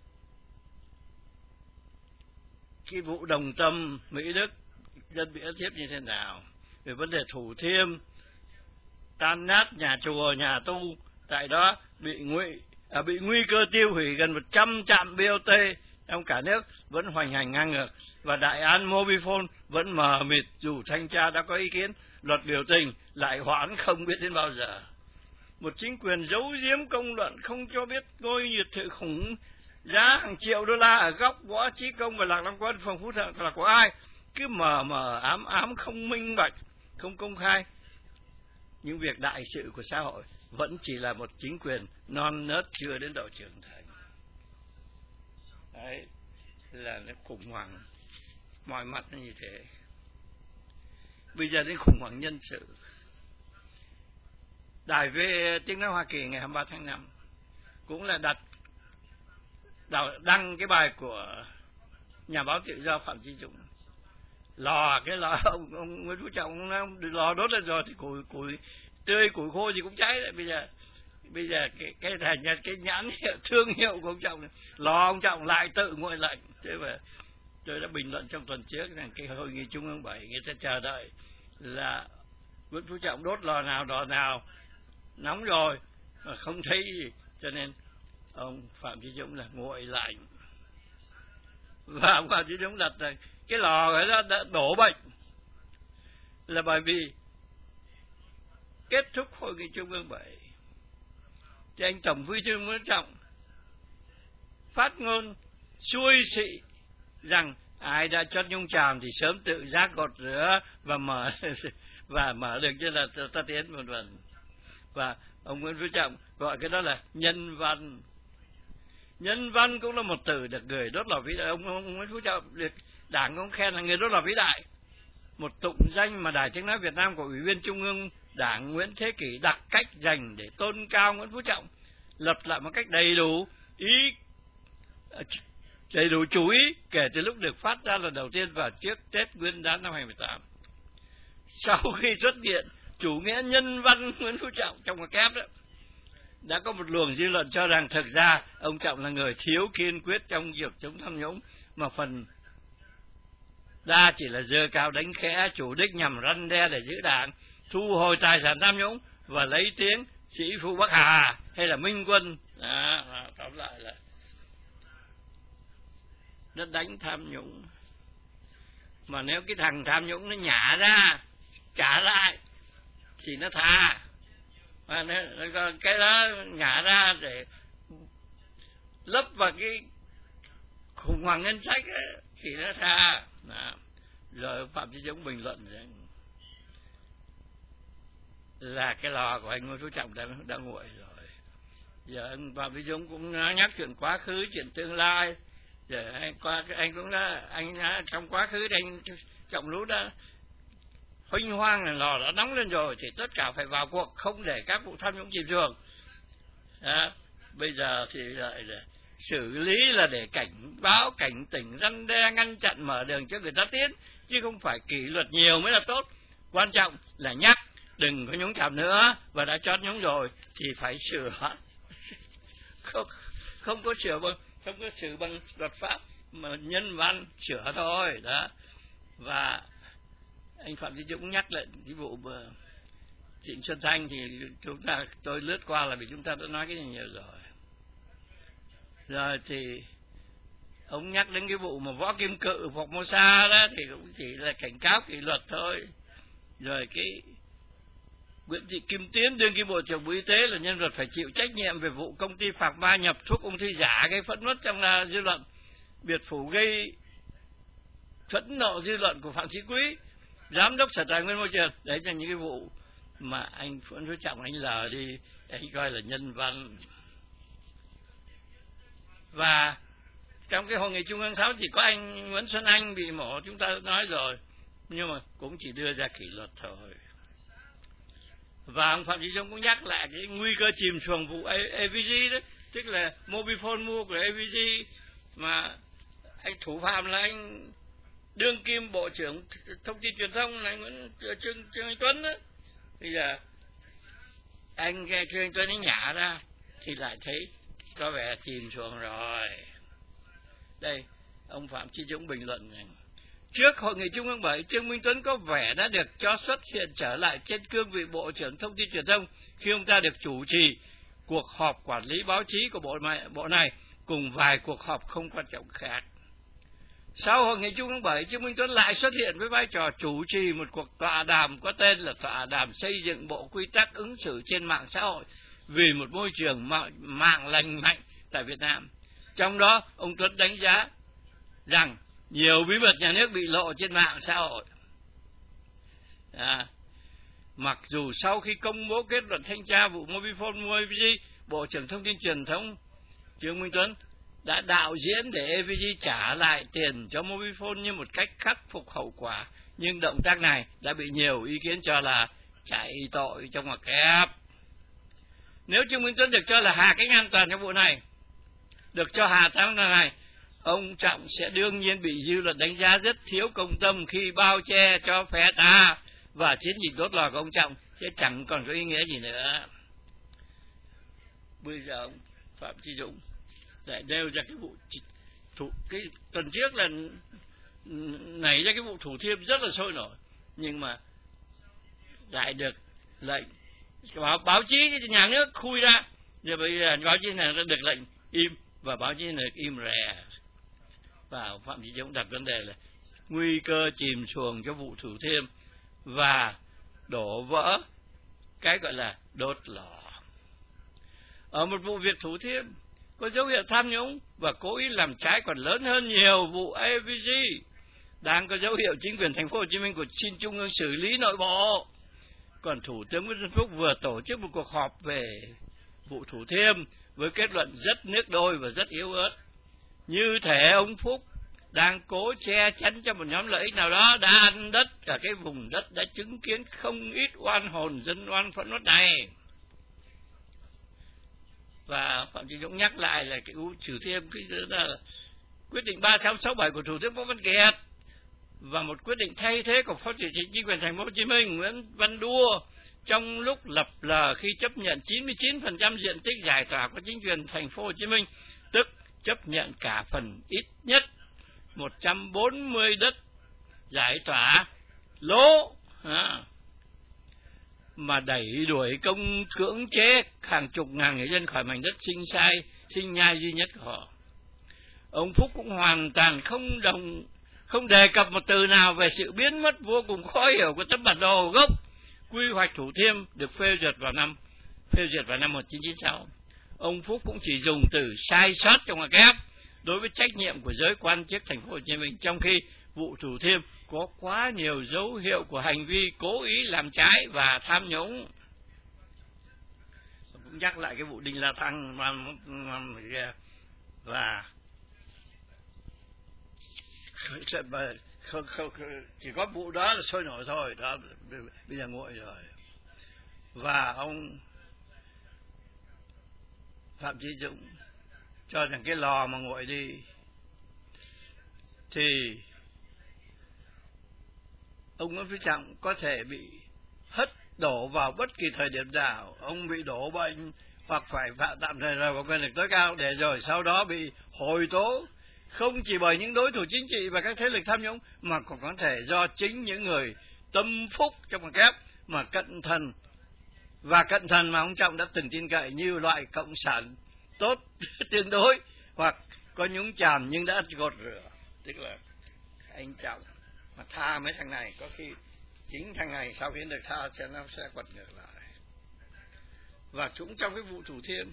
S2: cái vụ Đồng Tâm Mỹ Đức dân bị ức hiếp như thế nào, về vấn đề Thủ Thiêm tan nát nhà chùa nhà tu tại đó bị nguy à, bị nguy cơ tiêu hủy gần một trăm trạm bê o tê trong cả nước vẫn hoành hành ngang ngược, và đại án Mobifone vẫn mờ mịt dù thanh tra đã có ý kiến, luật biểu tình lại hoãn không biết đến bao giờ. Một chính quyền giấu giếm công luận, không cho biết ngôi biệt thự khủng giá hàng triệu đô la ở góc Võ Chí Công và Lạc Long Quân phường Phú Thượng là của ai, cứ mờ mờ ám ám không minh bạch, không công khai. Những việc đại sự của xã hội vẫn chỉ là một chính quyền non nớt chưa đến độ trưởng thành. Đấy là nó khủng hoảng mọi mặt nó như thế. Bây giờ đến khủng hoảng nhân sự. Đài về Tiếng Nói Hoa Kỳ ngày hai mươi ba tháng năm cũng là đặt đăng cái bài của nhà báo tự do Phạm Chí Dũng. Lò cái lò ông, ông Nguyễn Phú Trọng ông lò đốt lên rồi thì củi củi tươi củi khô gì cũng cháy đấy. Bây giờ bây giờ cái cái thành cái, cái nhãn hiệu thương hiệu của ông Trọng này, lò ông Trọng lại tự nguội lạnh. Thế mà tôi đã bình luận trong tuần trước rằng cái hội nghị Trung ương bảy người ta chờ đợi là Nguyễn Phú Trọng đốt lò nào lò nào nóng rồi mà không thấy gì, cho nên ông Phạm Chí Dũng là nguội lạnh. Và ông Phạm Chí Dũng đặt rằng cái lò ấy đã, đã đổ bệnh, là bởi vì kết thúc hội nghị trung ương bảy thì anh Tổng Bí thư Nguyễn Phú Trọng phát ngôn xuôi xị rằng ai đã chót nhúng chàm thì sớm tự giác gột rửa và mở và mở đường cho là ta tiến vân vân. Và ông Nguyễn Phú Trọng gọi cái đó là nhân văn. Nhân văn cũng là một từ được người đốt lò vĩ đại. Ông, ông Nguyễn Phú Trọng được Đảng ông khen là người đốt lò vĩ đại. Một tụng danh mà Đài Tiếng nói Việt Nam của Ủy viên Trung ương Đảng Nguyễn Thế Kỷ đặt cách dành để tôn cao Nguyễn Phú Trọng, lập lại một cách đầy đủ ý đầy đủ chú ý kể từ lúc được phát ra lần đầu tiên vào trước Tết Nguyên đán năm hai nghìn không trăm mười tám. Sau khi xuất hiện chủ nghĩa nhân văn Nguyễn Phú Trọng trong một kép đó, đã có một luồng dư luận cho rằng thực ra ông Trọng là người thiếu kiên quyết trong việc chống tham nhũng, mà phần đa chỉ là giơ cao đánh khẽ, chủ đích nhằm răn đe để giữ Đảng, thu hồi tài sản tham nhũng và lấy tiếng sĩ phụ Bắc Hà hay là Minh Quân. Đó, tóm lại là nó đánh tham nhũng. Mà nếu cái thằng tham nhũng nó nhả ra trả lại thì nó tha. Và nó, cái đó nhả ra để lấp vào cái khủng hoảng ngân sách ấy, thì nó tha. Đó. Rồi Phạm Chí Dũng bình luận rằng là cái lò của anh Nguyễn Phú Trọng đã, đã nguội rồi. Giờ anh Phạm Chí Dũng cũng nhắc chuyện quá khứ, chuyện tương lai. Giờ anh qua anh cũng đã anh đã, trong quá khứ anh Trọng lúc đã huênh hoang là lò đã nóng lên rồi thì tất cả phải vào cuộc, không để các vụ tham nhũng chìm xuồng. Đó. Bây giờ thì lại là xử lý là để cảnh báo, cảnh tỉnh, răn đe, ngăn chặn, mở đường cho người ta tiến, chứ không phải kỷ luật nhiều mới là tốt. Quan trọng là nhắc đừng có nhúng chàm nữa, và đã chót nhúng rồi thì phải sửa. không không có sửa bằng không có sửa bằng luật pháp mà nhân văn sửa thôi đó. Và anh Phạm Chí Dũng nhắc lại cái vụ Trịnh Xuân Thanh thì chúng ta tôi lướt qua là vì chúng ta đã nói cái gì nhiều rồi. Rồi thì ông nhắc đến cái vụ mà Võ Kim Cự Formosa đó thì cũng chỉ là cảnh cáo kỷ luật thôi. Rồi cái Nguyễn Thị Kim Tiến đương kim Bộ trưởng Bộ Y tế là nhân vật phải chịu trách nhiệm về vụ công ty Phạc Ma nhập thuốc ung thư giả gây phẫn nộ trong dư luận. Biệt phủ gây phẫn nộ dư luận của Phạm Chí Quý, giám đốc Sở Tài nguyên Môi trường. Đấy là những cái vụ mà anh Nguyễn Phú Trọng anh lờ đi, anh coi là nhân văn. Và trong cái hội nghị Trung ương sáu chỉ có anh Nguyễn Xuân Anh bị mổ, chúng ta đã nói rồi, nhưng mà cũng chỉ đưa ra kỷ luật thôi. Và ông Phạm Chí Dũng cũng nhắc lại cái nguy cơ chìm xuồng vụ a vê giê đó, tức là Mobifone mua của a vê giê mà anh thủ phạm là anh đương kim Bộ trưởng Thông tin Truyền thông là anh Nguyễn Trương, Trương Anh Tuấn đó. Bây giờ anh Trương Anh Tuấn ấy nhả ra thì lại thấy có vẻ chìm xuồng rồi. Đây, ông Phạm Chí Dũng bình luận rằng trước hội nghị Trung ương bảy, Trương Minh Tuấn có vẻ đã được cho xuất hiện trở lại trên cương vị Bộ trưởng Thông tin Truyền thông khi ông ta được chủ trì cuộc họp quản lý báo chí của bộ này, bộ này cùng vài cuộc họp không quan trọng khác. Sau hội nghị Trung ương bảy, Trương Minh Tuấn lại xuất hiện với vai trò chủ trì một cuộc tọa đàm có tên là tọa đàm xây dựng bộ quy tắc ứng xử trên mạng xã hội vì một môi trường mạng, mạng lành mạnh tại Việt Nam. Trong đó, ông Tuấn đánh giá rằng nhiều bí mật nhà nước bị lộ trên mạng xã hội. À, mặc dù sau khi công bố kết luận thanh tra vụ Mobifone mua a vê giê, Bộ trưởng Thông tin Truyền thông Trương Minh Tuấn đã đạo diễn để a vê giê trả lại tiền cho Mobifone như một cách khắc phục hậu quả, nhưng động tác này đã bị nhiều ý kiến cho là chạy tội trong ngoặc kép. Nếu Trương Minh Tuấn được cho là hạ cánh an toàn trong vụ này, được cho hạ tháng này, ông Trọng sẽ đương nhiên bị dư luận đánh giá rất thiếu công tâm khi bao che cho phe ta, và chiến dịch đốt lò của ông Trọng sẽ chẳng còn có ý nghĩa gì nữa. Bây giờ ông Phạm Chí Dũng lại nêu ra cái vụ thủ, cái tuần trước là nảy ra cái vụ Thủ Thiêm rất là sôi nổi, nhưng mà lại được lệnh báo, báo chí nhà nước khui ra, giờ bây giờ báo chí này đã được lệnh im và báo chí này im rè. Và Phạm Chí Dũng đặt vấn đề là nguy cơ chìm xuồng cho vụ Thủ Thiêm và đổ vỡ cái gọi là đốt lò. Ở một vụ việc Thủ Thiêm có dấu hiệu tham nhũng và cố ý làm trái còn lớn hơn nhiều vụ a vê giê, đang có dấu hiệu chính quyền thành phố Hồ Chí Minh của xin Trung ương xử lý nội bộ. Còn Thủ tướng Nguyễn Xuân Phúc vừa tổ chức một cuộc họp về vụ Thủ Thiêm với kết luận rất nước đôi và rất yếu ớt. Như thể ông Phúc đang cố che chắn cho một nhóm lợi ích nào đó đã ăn đất ở cái vùng đất đã chứng kiến không ít oan hồn dân oan phẫn nộ này. Và Phạm Chí Dũng nhắc lại là cái vụ Thủ Thiêm, cái là quyết định ba sáu sáu bảy của Thủ tướng Võ Văn Kiệt và một quyết định thay thế của Phó Chủ tịch Chính quyền thành phố Hồ Chí Minh Nguyễn Văn Đua trong lúc lập lờ khi chấp nhận chín mươi chín phần trăm diện tích giải tỏa của chính quyền thành phố Hồ Chí Minh, tức chấp nhận cả phần ít nhất một trăm bốn mươi đất giải tỏa lỗ, à, mà đẩy đuổi công cưỡng chế hàng chục ngàn người dân khỏi mảnh đất sinh sai sinh nhai duy nhất của họ. Ông Phúc cũng hoàn toàn không đồng không đề cập một từ nào về sự biến mất vô cùng khó hiểu của tấm bản đồ gốc quy hoạch Thủ Thiêm được phê duyệt vào năm phê duyệt vào năm một nghìn chín trăm chín mươi sáu. Ông Phúc cũng chỉ dùng từ sai sót trong ngoặc kép đối với trách nhiệm của giới quan chức thành phố Hồ Chí Minh, trong khi vụ Thủ Thiêm có quá nhiều dấu hiệu của hành vi cố ý làm trái và tham nhũng. Cũng nhắc lại cái vụ Đinh La Thăng và không, không, chỉ có vụ đó là sôi nổi thôi, đó bây giờ nguội rồi. Và ông Phạm Chí Dũng cho rằng cái lò mà nguội đi thì ông Nguyễn Phú Trọng có thể bị hất đổ vào bất kỳ thời điểm nào. Ông bị đổ bệnh hoặc phải tạm thời rời vào quyền lực tối cao để rồi sau đó bị hồi tố, không chỉ bởi những đối thủ chính trị và các thế lực tham nhũng mà còn có thể do chính những người tâm phúc trong một kép mà cận thần và cận thần mà ông Trọng đã từng tin cậy, như loại cộng sản tốt tương đối hoặc có nhúng chàm nhưng đã gột rửa, tức là anh Trọng mà tha mấy thằng này, có khi chính thằng này sau khi được tha sẽ nó sẽ quật ngược lại. Và cũng trong cái vụ Thủ Thiêm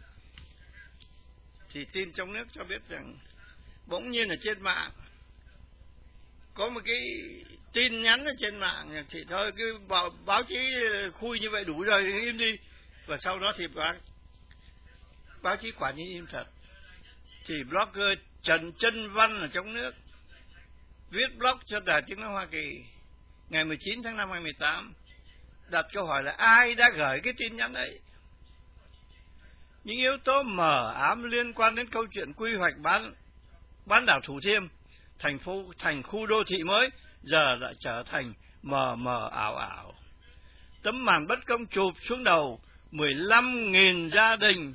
S2: thì tin trong nước cho biết rằng bỗng nhiên ở trên mạng có một cái tin nhắn ở trên mạng thì thôi cứ báo, báo chí khui như vậy đủ rồi, im đi. Và sau đó thì báo, báo chí quả nhiên im thật. Thì blogger Trần Chân Văn ở trong nước viết blog cho Đài Tiếng Nói Hoa Kỳ ngày mười chín tháng năm hai nghìn không trăm mười tám đặt câu hỏi là ai đã gửi cái tin nhắn ấy. Những yếu tố mờ ám liên quan đến câu chuyện quy hoạch bán bán đảo Thủ Thiêm thành phố thành khu đô thị mới giờ đã trở thành mờ mờ ảo ảo. Tấm màn bất công chụp xuống đầu mười lăm nghìn gia đình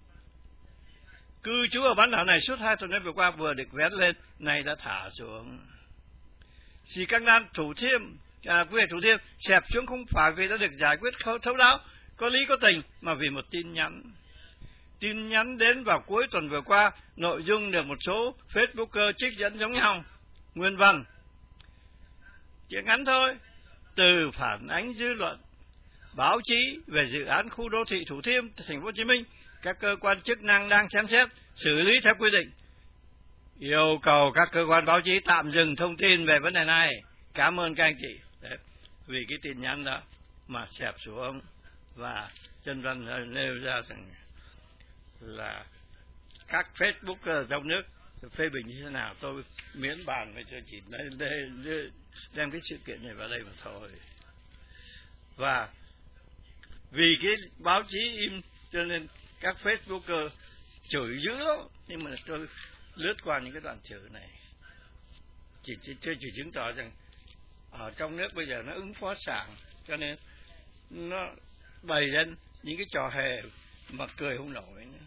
S2: cư trú ở bán đảo này suốt hai tuần nay vừa qua vừa được vén lên, nay đã thả xuống. Xì căng đan Thủ Thiêm, à, quy hoạch Thủ Thiêm xẹp xuống không phải vì đã được giải quyết thấu đáo, có lý có tình, mà vì một tin nhắn. Tin nhắn đến vào cuối tuần vừa qua, nội dung được một số Facebooker trích dẫn giống nhau. Nguyên văn chuyện ngắn thôi: từ phản ánh dư luận báo chí về dự án khu đô thị Thủ Thiêm, thành phố Hồ Chí Minh, các cơ quan chức năng đang xem xét xử lý theo quy định, yêu cầu các cơ quan báo chí tạm dừng thông tin về vấn đề này. Cảm ơn các anh chị. Đấy, vì cái tin nhắn đó mà xẹp xuống. Và Chân Văn nêu ra rằng là các Facebooker trong nước phê bình như thế nào, tôi miễn bàn với cho chị đem cái sự kiện này vào đây mà thôi. Và vì cái báo chí im cho nên các Facebooker chửi dữ lắm, nhưng mà tôi lướt qua những cái đoạn chửi này chỉ chỉ, chỉ, chỉ chứng tỏ rằng ở trong nước bây giờ nó ứng phó sảng, cho nên nó bày lên những cái trò hề mà cười không nổi nữa.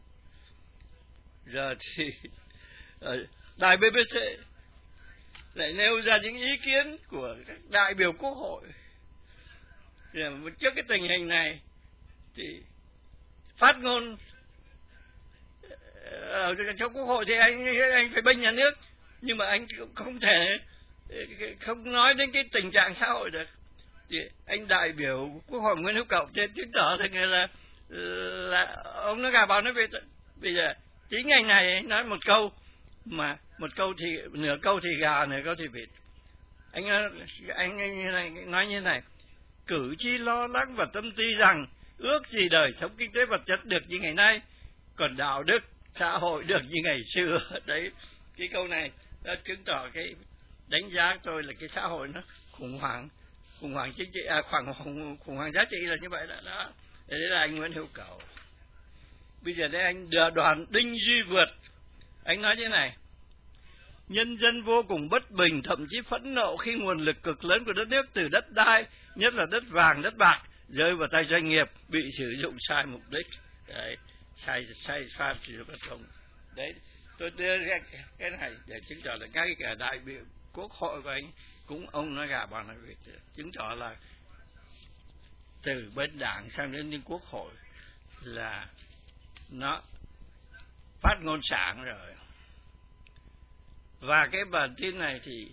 S2: Giờ thì đài bê bê xê lại nêu ra những ý kiến của các đại biểu Quốc hội. Trước cái tình hình này thì phát ngôn ở trong Quốc hội thì anh anh phải bênh nhà nước, nhưng mà anh cũng không thể không nói đến cái tình trạng xã hội được. Thì anh đại biểu Quốc hội Nguyễn Hữu Cầu trên chứng tỏ rằng là là ông nó gà bảo nói về bây giờ chính anh này anh nói một câu mà một câu thì nửa câu thì gà, nửa câu thì vịt. Anh anh, anh nói như này: cử tri lo lắng và tâm tư rằng ước gì đời sống kinh tế vật chất được như ngày nay, còn đạo đức xã hội được như ngày xưa. Đấy, cái câu này đã chứng tỏ cái đánh giá tôi là cái xã hội nó khủng hoảng, khủng hoảng chính trị, à, khủng, khủng, khủng hoảng giá trị là như vậy đó. Đó, đấy là anh Nguyễn Hữu Cầu. Bây giờ đây anh đoàn Đinh Duy Vượt, anh nói thế này: nhân dân vô cùng bất bình, thậm chí phẫn nộ khi nguồn lực cực lớn của đất nước từ đất đai, nhất là đất vàng, đất bạc, rơi vào tay doanh nghiệp, bị sử dụng sai mục đích. Đấy, sai sai sai sử dụng không. Đấy, tôi đưa ra cái này để chứng tỏ là ngay cả đại biểu Quốc hội của anh cũng ông nói gà bảo nói vịt, chứng tỏ là từ bên đảng sang đến đến Quốc hội là nó phát ngôn sảng rồi. Và cái bản tin này thì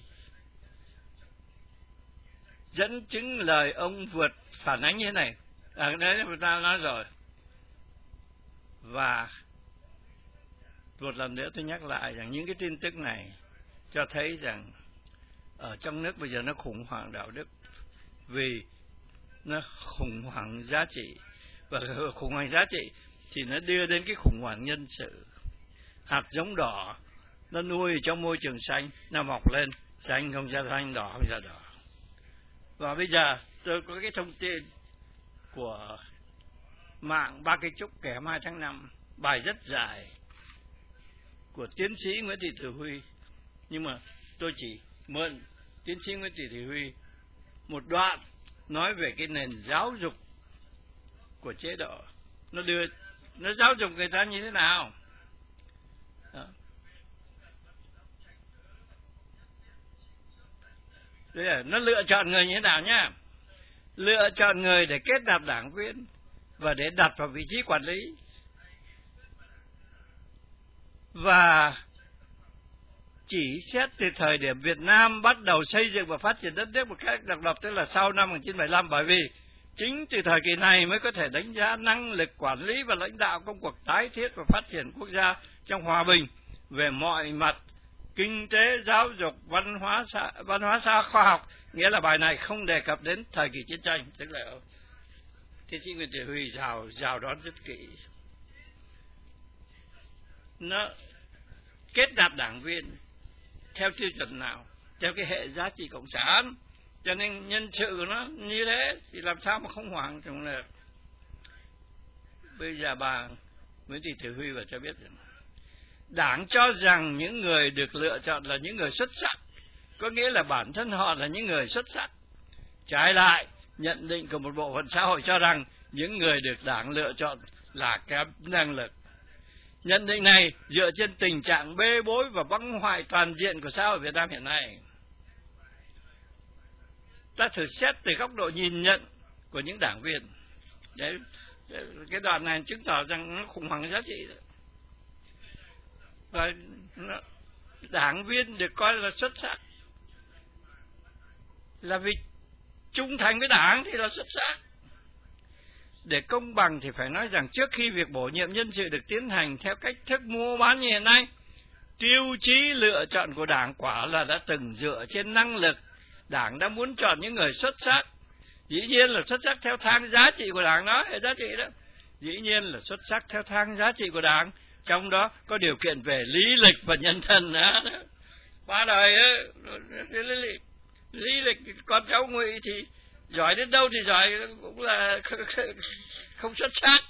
S2: dẫn chứng lời ông Vượt phản ánh như thế này. À, đấy người ta nói rồi. Và một lần nữa tôi nhắc lại rằng những cái tin tức này cho thấy rằng ở trong nước bây giờ nó khủng hoảng đạo đức, vì nó khủng hoảng giá trị, và khủng hoảng giá trị thì nó đưa đến cái khủng hoảng nhân sự. Hạt giống đỏ nó nuôi trong môi trường xanh, nó mọc lên xanh không ra xanh, đỏ không ra đỏ. Và bây giờ tôi có cái thông tin của mạng Ba Cây Trúc ngày hai mươi hai tháng năm, bài rất dài của tiến sĩ Nguyễn Thị Thùy Huy, nhưng mà tôi chỉ mượn tiến sĩ Nguyễn Thị Thùy Huy một đoạn nói về cái nền giáo dục của chế độ, nó đưa nó giáo dục người ta như thế nào. Đó. Đấy là nó lựa chọn người như thế nào nhá. Lựa chọn người để kết nạp đảng viên và để đặt vào vị trí quản lý. Và chỉ xét từ thời điểm Việt Nam bắt đầu xây dựng và phát triển đất nước một cách độc lập, tức là sau năm một nghìn chín trăm bảy mươi lăm, bởi vì chính từ thời kỳ này mới có thể đánh giá năng lực quản lý và lãnh đạo công cuộc tái thiết và phát triển quốc gia trong hòa bình về mọi mặt: kinh tế, giáo dục, văn hóa, xã, văn hóa xã khoa học. Nghĩa là bài này không đề cập đến thời kỳ chiến tranh, tức là tiến sĩ Nguyễn Thị Huy rào rào đón rất kỹ. Nó kết nạp đảng viên theo tiêu chuẩn nào? Theo cái hệ giá trị cộng sản. Cho nên nhân sự của nó như thế thì làm sao mà không hoảng trong được. Bây giờ bà Nguyễn Thị Thùy Huy và cho biết rằng đảng cho rằng những người được lựa chọn là những người xuất sắc, có nghĩa là bản thân họ là những người xuất sắc. Trái lại, nhận định của một bộ phận xã hội cho rằng những người được đảng lựa chọn là kém năng lực. Nhận định này dựa trên tình trạng bê bối và băng hoại toàn diện của xã hội Việt Nam hiện nay. Ta thử xét từ góc độ nhìn nhận của những đảng viên. Đấy, cái đoạn này chứng tỏ rằng nó khủng hoảng giá trị. Và đảng viên được coi là xuất sắc là vì trung thành với đảng thì là xuất sắc. Để công bằng thì phải nói rằng trước khi việc bổ nhiệm nhân sự được tiến hành theo cách thức mua bán như hiện nay, tiêu chí lựa chọn của đảng quả là đã từng dựa trên năng lực. Đảng đã muốn chọn những người xuất sắc, dĩ nhiên là xuất sắc theo thang giá trị của đảng đó, hệ giá trị đó. Dĩ nhiên là xuất sắc theo thang giá trị của đảng, trong đó có điều kiện về lý lịch và nhân thân đó. Qua đời ấy, lý lịch, lý lịch con cháu Ngụy thì giỏi đến đâu thì giỏi, cũng là không xuất sắc.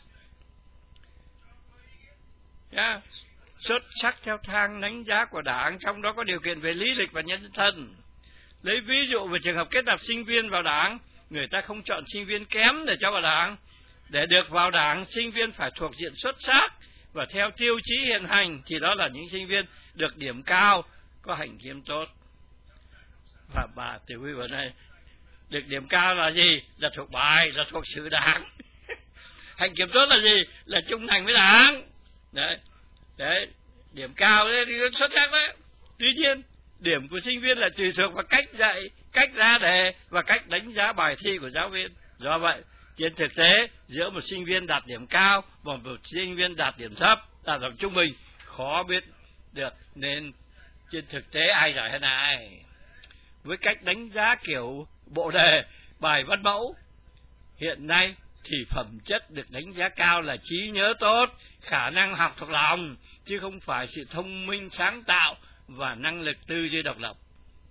S2: Yeah. Xuất sắc theo thang đánh giá của đảng, trong đó có điều kiện về lý lịch và nhân thân. Lấy ví dụ về trường hợp kết nạp sinh viên vào đảng, người ta không chọn sinh viên kém để cho vào đảng. Để được vào đảng, sinh viên phải thuộc diện xuất sắc và theo tiêu chí hiện hành, thì đó là những sinh viên được điểm cao, có hành kiểm tốt. Và bà Tiểu Huy vào đây, được điểm cao là gì? Là thuộc bài, là thuộc sự đảng. Hành kiểm tốt là gì? Là trung thành với đảng. Đấy, đấy, điểm cao đấy thì xuất sắc đấy. Tuy nhiên, điểm của sinh viên là tùy thuộc vào cách dạy, cách ra đề và cách đánh giá bài thi của giáo viên. Do vậy, trên thực tế, giữa một sinh viên đạt điểm cao và một sinh viên đạt điểm thấp, đạt điểm trung bình, khó biết được, nên trên thực tế ai giỏi hơn ai. Với cách đánh giá kiểu bộ đề, bài văn mẫu, hiện nay thì phẩm chất được đánh giá cao là trí nhớ tốt, khả năng học thuộc lòng, chứ không phải sự thông minh sáng tạo và năng lực tư duy độc lập.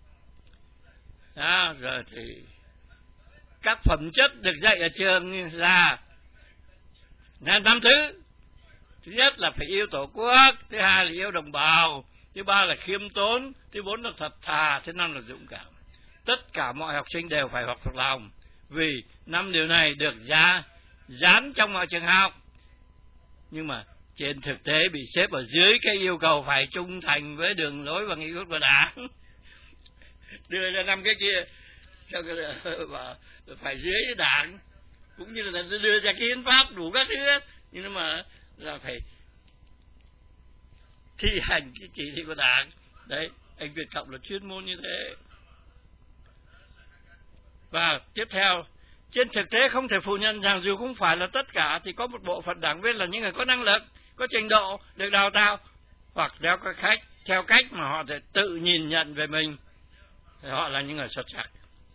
S2: Đó, giờ thì các phẩm chất được dạy ở trường là năm thứ. Thứ nhất là phải yêu Tổ quốc, thứ hai là yêu đồng bào, thứ ba là khiêm tốn, thứ bốn là thật thà, thứ năm là dũng cảm. Tất cả mọi học sinh đều phải học thuộc lòng, vì năm điều này được giá, dán trong mọi trường học. Nhưng mà trên thực tế bị xếp ở dưới cái yêu cầu phải trung thành với đường lối và nghị quyết của Đảng. Đưa ra năm cái kia, sao cái phải dưới Đảng, cũng như là đưa ra cái hiến pháp đủ các thứ, nhưng mà là phải thi hành cái chỉ thị của Đảng. Đấy, anh Việt Cộng là chuyên môn như thế. Và tiếp theo, trên thực tế không thể phủ nhận rằng dù không phải là tất cả thì có một bộ phận đảng viên là những người có năng lực, có trình độ, được đào tạo, hoặc theo cái cách, theo cách mà họ sẽ tự nhìn nhận về mình, thì họ là những người xuất sắc.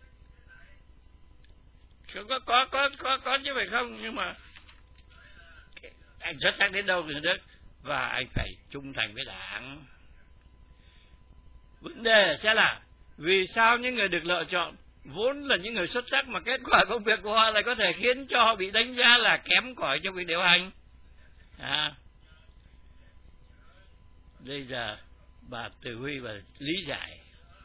S2: Có có có có có chứ phải không, nhưng mà anh xuất sắc đến đâu thì được, và anh phải trung thành với Đảng. Vấn đề sẽ là vì sao những người được lựa chọn vốn là những người xuất sắc mà kết quả công việc của họ lại có thể khiến cho họ bị đánh giá là kém cỏi trong việc điều hành. À, bây giờ bà Từ Huy và lý giải,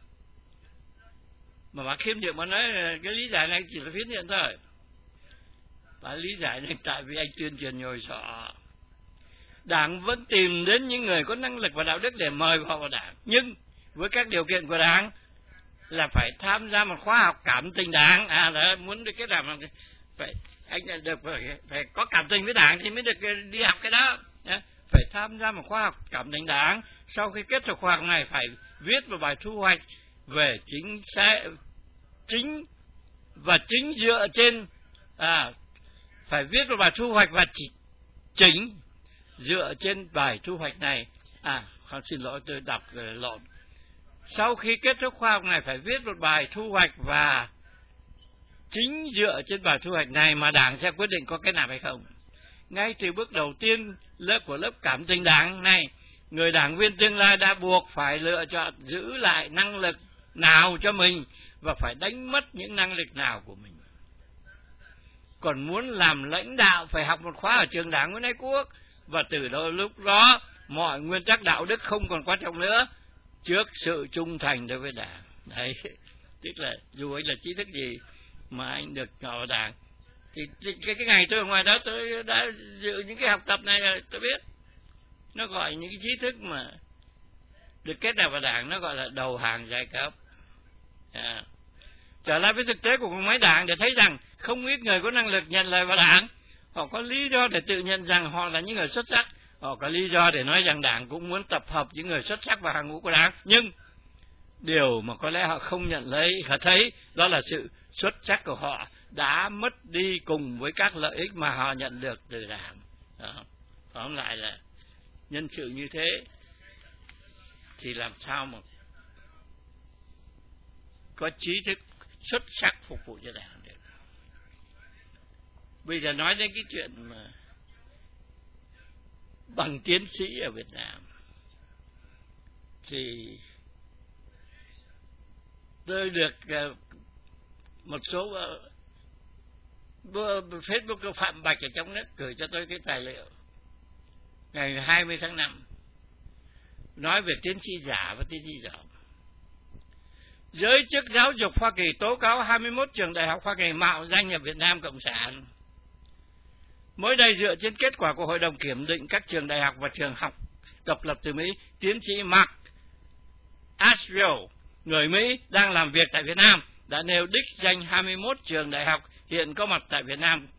S2: mà bà khiêm nhiệm mà nói cái lý giải này chỉ là phiến diện thôi. Bà lý giải này tại vì anh tuyên truyền nhồi sọ. Đảng vẫn tìm đến những người có năng lực và đạo đức để mời họ vào Đảng, nhưng với các điều kiện của Đảng là phải tham gia một khóa học cảm tình Đảng. À, đó, muốn được cái làm phải anh được phải, phải có cảm tình với Đảng thì mới được đi học cái đó. Phải tham gia một khóa học cảm tình Đảng. Sau khi kết thúc khóa học này phải viết một bài thu hoạch về chính sách, chính và chính dựa trên à, phải viết một bài thu hoạch và chỉ, chính dựa trên bài thu hoạch này. À, không, xin lỗi tôi đọc lộn. Sau khi kết thúc khóa học này phải viết một bài thu hoạch và chính dựa trên bài thu hoạch này mà Đảng sẽ quyết định có cái nào hay không. Ngay từ bước đầu tiên lớp của lớp cảm tình Đảng này, người đảng viên tương lai đã buộc phải lựa chọn giữ lại năng lực nào cho mình và phải đánh mất những năng lực nào của mình. Còn muốn làm lãnh đạo phải học một khóa ở trường Đảng Nguyễn Ái Quốc, và từ đó lúc đó mọi nguyên tắc đạo đức không còn quan trọng nữa, trước sự trung thành đối với Đảng. Đấy, tức là dù anh là trí thức gì mà anh được vào Đảng, thì cái cái ngày tôi ở ngoài đó tôi đã dự những cái học tập này là tôi biết, nó gọi những cái trí thức mà được kết nạp vào Đảng, nó gọi là đầu hàng giai cấp. À, trở lại với thực tế của bộ máy Đảng để thấy rằng không ít người có năng lực nhận lời vào Đảng. Họ có lý do để tự nhận rằng họ là những người xuất sắc. Họ có lý do để nói rằng Đảng cũng muốn tập hợp những người xuất sắc vào hàng ngũ của Đảng. Nhưng điều mà có lẽ họ không nhận lấy, họ thấy đó là sự xuất sắc của họ đã mất đi cùng với các lợi ích mà họ nhận được từ Đảng. Đó. Tóm lại là nhân sự như thế thì làm sao mà có trí thức xuất sắc phục vụ cho Đảng được. Bây giờ nói đến cái chuyện mà bằng tiến sĩ ở Việt Nam thì tôi được uh, một số uh, Facebook của Phạm Bạch ở trong nước gửi cho tôi cái tài liệu ngày hai mươi tháng năm nói về tiến sĩ giả và tiến sĩ giỏi. Giới chức giáo dục Hoa Kỳ tố cáo hai mươi mốt trường đại học Hoa Kỳ mạo danh nhập Việt Nam Cộng sản. Mới đây, dựa trên kết quả của Hội đồng Kiểm định các trường đại học và trường học độc lập từ Mỹ, tiến sĩ Mark Ashfield, người Mỹ đang làm việc tại Việt Nam, đã nêu đích danh hai mươi mốt trường đại học hiện có mặt tại Việt Nam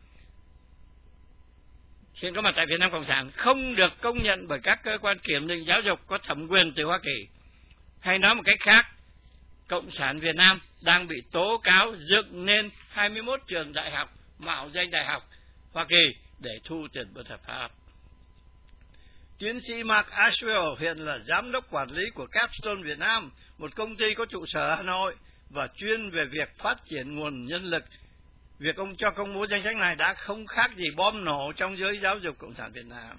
S2: hiện có mặt tại Việt Nam Cộng sản không được công nhận bởi các cơ quan kiểm định giáo dục có thẩm quyền từ Hoa Kỳ. Hay nói một cách khác, Cộng sản Việt Nam đang bị tố cáo dựng nên hai mươi mốt trường đại học, mạo danh đại học Hoa Kỳ để thu tiền bất hợp pháp.
S1: Tiến sĩ Mark Ashwell hiện là giám đốc quản lý của Capstone Việt Nam, một công ty có trụ sở Hà Nội và chuyên về việc phát triển nguồn nhân lực. Việc ông cho công bố danh sách này đã không khác gì bom nổ trong giới giáo dục Cộng sản Việt Nam.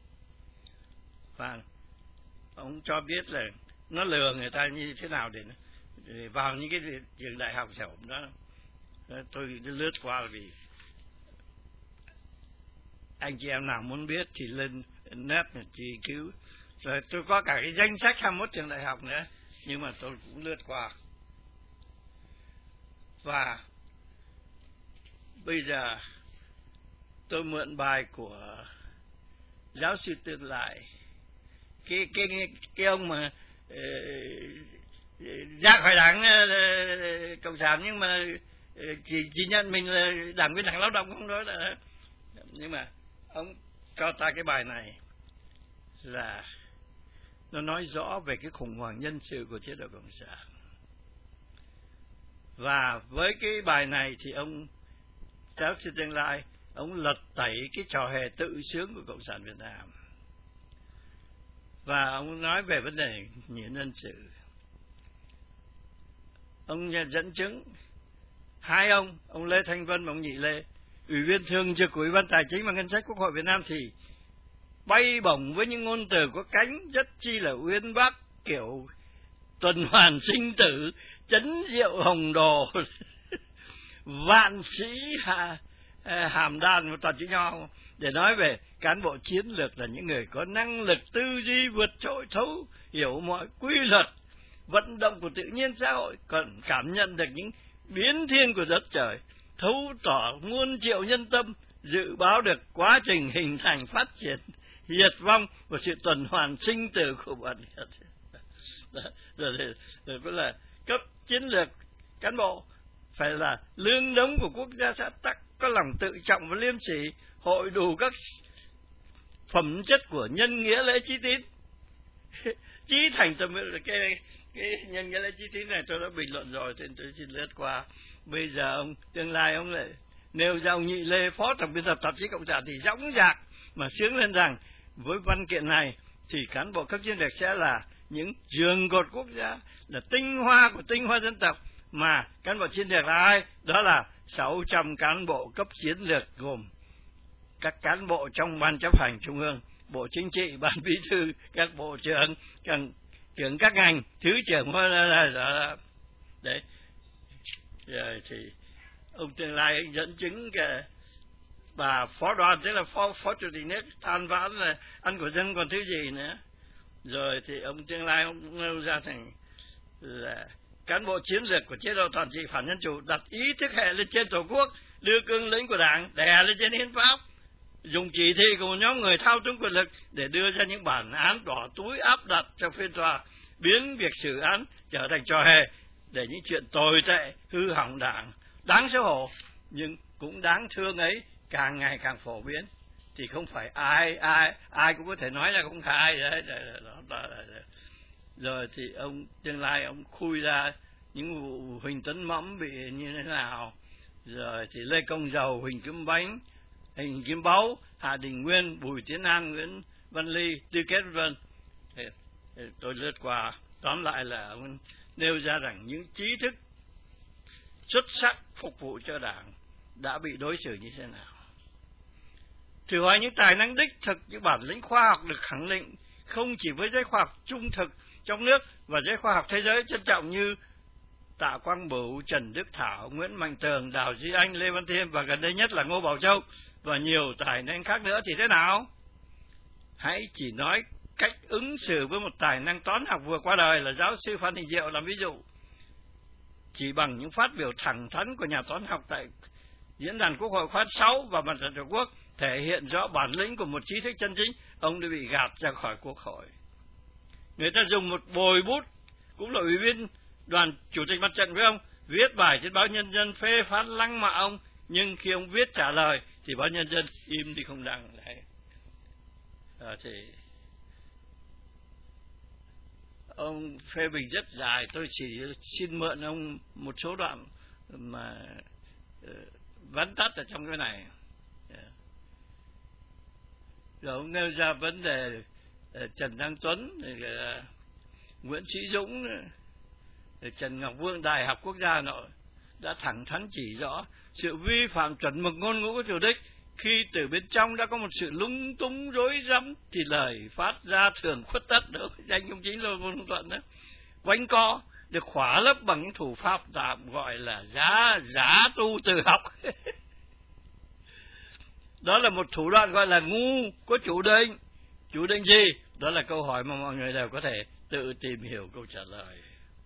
S1: Và ông cho biết là nó lừa người ta như thế nào để, để vào những cái trường đại học xẻo đó. Tôi lướt qua vì anh chị em nào muốn biết thì lên net mà truy cứu. Rồi tôi có cả cái danh sách hai mươi mốt trường đại học nữa, nhưng mà tôi cũng lướt qua. Và bây giờ tôi mượn bài của giáo sư Tương Lai, cái cái cái ông mà uh, ra khỏi đảng uh, Cộng sản nhưng mà uh, chỉ chỉ nhận mình là đảng viên Đảng Lao động, không đó là, nhưng mà ông cho ta cái bài này là nó nói rõ về cái khủng hoảng nhân sự của chế độ Cộng sản. Và với cái bài này thì ông giáo sư Tương Lai, ông lật tẩy cái trò hề tự sướng của Cộng sản Việt Nam. Và ông nói về vấn đề nhịn nhân sự. Ông dẫn chứng hai ông, ông Lê Thanh Vân và ông Nhị Lê, Ủy viên thường trực của Ủy ban Tài chính và Ngân sách Quốc hội Việt Nam, thì bay bổng với những ngôn từ có cánh rất chi là uyên bác, kiểu tuần hoàn sinh tử, chấn diệu hồng đồ, vạn sĩ hà, hàm đan và toàn chữ nho, để nói về cán bộ chiến lược là những người có năng lực tư duy vượt trội, thấu hiểu mọi quy luật vận động của tự nhiên xã hội, còn cảm nhận được những biến thiên của đất trời, thấu tỏ muôn triệu nhân tâm, dự báo được quá trình hình thành, phát triển, diệt vong và sự tuần hoàn sinh tử của bọn Việt. Rồi, rồi, rồi cũng là cấp chiến lược cán bộ phải là lương đống của quốc gia xã tắc, có lòng tự trọng và liêm sỉ, hội đủ các phẩm chất của nhân nghĩa lễ trí tín. Chí thành tâm cái cái nhân nghĩa lễ trí tín này tôi đã bình luận rồi, thì tôi xin lướt qua. Bây giờ ông Tương Lai ông lại nêu ra ông Nhị Lê, phó tổng biên tập tạp chí Cộng sản, thì dõng dạc mà sướng lên rằng với văn kiện này thì cán bộ cấp chiến lược sẽ là những giường cột quốc gia, là tinh hoa của tinh hoa dân tộc. Mà cán bộ chiến lược là ai? Đó là sáu trăm cán bộ cấp chiến lược, gồm các cán bộ trong ban chấp hành trung ương, bộ chính trị, ban bí thư, các bộ trưởng, các trưởng các ngành, thứ trưởng, đấy. Rồi thì ông Tương Lai anh dẫn chứng cái bà phó đoàn, tức là phó phó chủ tịch nước, than vãn là ăn của dân còn thứ gì nữa. Rồi thì ông Tương Lai ông nêu ra thành là cán bộ chiến lược của chế độ toàn trị phản dân chủ đặt ý thức hệ lên trên tổ quốc, đưa cương lĩnh của đảng đè lên trên hiến pháp, dùng chỉ thị của một nhóm người thao túng quyền lực để đưa ra những bản án đỏ túi áp đặt cho phiên tòa, biến việc xử án trở thành trò hề, để những chuyện tồi tệ hư hỏng đảng đáng xấu hổ nhưng cũng đáng thương ấy càng ngày càng phổ biến. Thì không phải ai ai ai cũng có thể nói là không khai đấy. Rồi thì ông Tương Lai ông khui ra những vụ Huỳnh Tấn Mẫm bị như thế nào, rồi thì Lê Công Dầu, Huỳnh Kim Bánh, Huỳnh Kim Báu, Hà Đình Nguyên, Bùi Tiến An, Nguyễn Văn Ly, Tư Kết vân. Tôi lướt qua, tóm lại là ông nêu ra rằng những trí thức xuất sắc phục vụ cho đảng đã bị đối xử như thế nào. Thử hỏi những tài năng đích thực, những bản lĩnh khoa học được khẳng định không chỉ với giới khoa học trung thực trong nước và giới khoa học thế giới trân trọng như Tạ Quang Bửu, Trần Đức Thảo, Nguyễn Mạnh Tường, Đào Duy Anh, Lê Văn Thiêm và gần đây nhất là Ngô Bảo Châu và nhiều tài năng khác nữa thì thế nào? Hãy chỉ nói cách ứng xử với một tài năng toán học vừa qua đời là giáo sư Phan Đình Diệu làm ví dụ. Chỉ bằng những phát biểu thẳng thắn của nhà toán học tại Diễn đàn Quốc hội khóa sáu và Mặt trận Tổ quốc thể hiện rõ bản lĩnh của một trí thức chân chính, ông đã bị gạt ra khỏi Quốc hội. Người ta dùng một bồi bút, cũng là ủy viên đoàn chủ tịch mặt trận với ông, viết bài trên báo Nhân dân phê phán lăng mạ ông, nhưng khi ông viết trả lời thì báo Nhân dân im đi không đăng. Đấy. À, thì
S2: ông phê bình rất dài, tôi chỉ xin mượn ông một số đoạn mà uh, vắn tắt ở trong cái này. Yeah. Rồi ông nêu ra vấn đề uh, Trần Đăng Tuấn, uh, Nguyễn Sĩ Dũng, uh, Trần Ngọc Vương, Đại học Quốc gia nội đã thẳng thắn chỉ rõ sự vi phạm chuẩn mực ngôn ngữ của chủ đích. Khi từ bên trong đã có một sự lung tung rối rắm thì lời phát ra thường khuất tất nữa. Danh ông chính là Ngôn Thuận đó. Quanh co được khỏa lấp bằng những thủ pháp tạm gọi là giá giá tu từ học. Đó là một thủ đoạn gọi là ngu có chủ định. Chủ định gì? Đó là câu hỏi mà mọi người đều có thể tự tìm hiểu câu trả lời.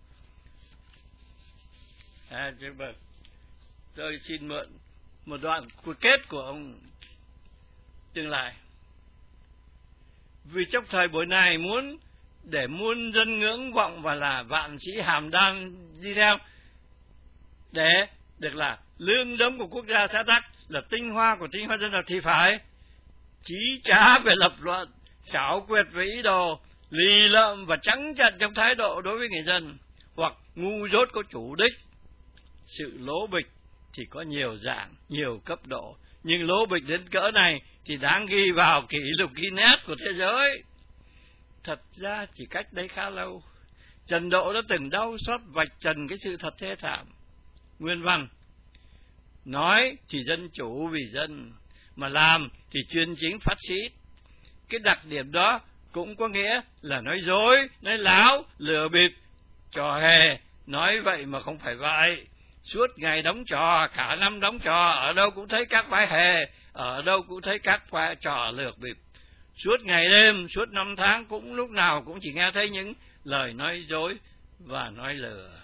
S2: À, chứ mà tôi xin mượn một đoạn cuối kết của ông Tương Lai. Vì trong thời buổi này muốn để muôn dân ngưỡng vọng và là vạn sĩ hàm đan đi theo, để được là lương đống của quốc gia xã tắc, là tinh hoa của tinh hoa dân tộc, thì phải chí trá về lập luận, xảo quyệt về ý đồ, lì lợm và trắng trợn trong thái độ đối với người dân, hoặc ngu dốt có chủ đích. Sự lố bịch thì có nhiều dạng, nhiều cấp độ, nhưng lố bịch đến cỡ này thì đáng ghi vào kỷ lục Guinness của thế giới. Thật ra chỉ cách đây khá lâu, Trần Độ đã từng đau xót vạch trần cái sự thật thế thảm. Nguyên văn: nói thì dân chủ vì dân, mà làm thì chuyên chính phát xít. Cái đặc điểm đó cũng có nghĩa là nói dối, nói láo, lừa bịp, trò hề. Nói vậy mà không phải vậy. Suốt ngày đóng trò, cả năm đóng trò, ở đâu cũng thấy các vai hề, ở đâu cũng thấy các vai trò lược bịp. Suốt ngày đêm, suốt năm tháng cũng lúc nào cũng chỉ nghe thấy những lời nói dối và nói lừa.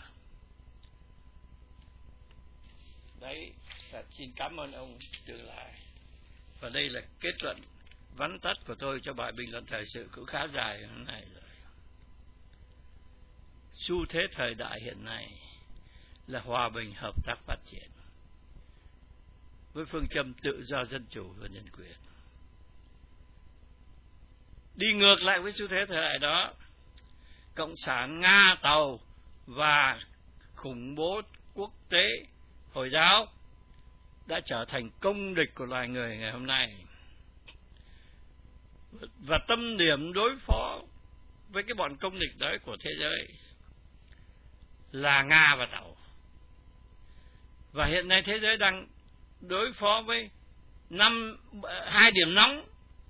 S2: Đấy, xin cảm ơn ông Tương Lai. Và đây là kết luận vắn tắt của tôi cho bài bình luận thời sự cũng khá dài hôm nay rồi. Xu thế thời đại hiện nay là hòa bình, hợp tác, phát triển với phương châm tự do, dân chủ và nhân quyền. Đi ngược lại với xu thế thời đại đó, Cộng sản Nga, Tàu và khủng bố quốc tế Hồi giáo đã trở thành công địch của loài người ngày hôm nay. Và tâm điểm đối phó với cái bọn công địch đấy của thế giới là Nga và Tàu. Và hiện nay thế giới đang đối phó với năm hai điểm nóng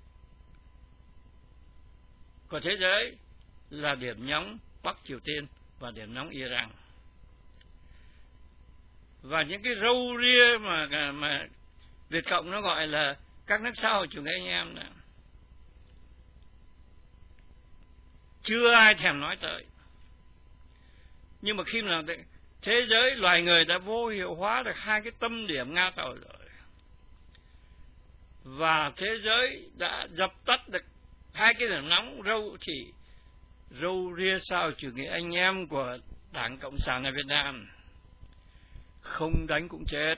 S2: của thế giới là điểm nóng Bắc Triều Tiên và điểm nóng Iran. Và những cái râu ria mà mà Việt Cộng nó gọi là các nước xã hội chủ nghĩa anh em đó, chưa ai thèm nói tới. Nhưng mà khi mà thế giới loài người đã vô hiệu hóa được hai cái tâm điểm Nga Tàu rồi, và thế giới đã dập tắt được hai cái điểm nóng râu, thì râu ria sao chủ nghĩa anh em của Đảng Cộng sản ở Việt Nam không đánh cũng chết.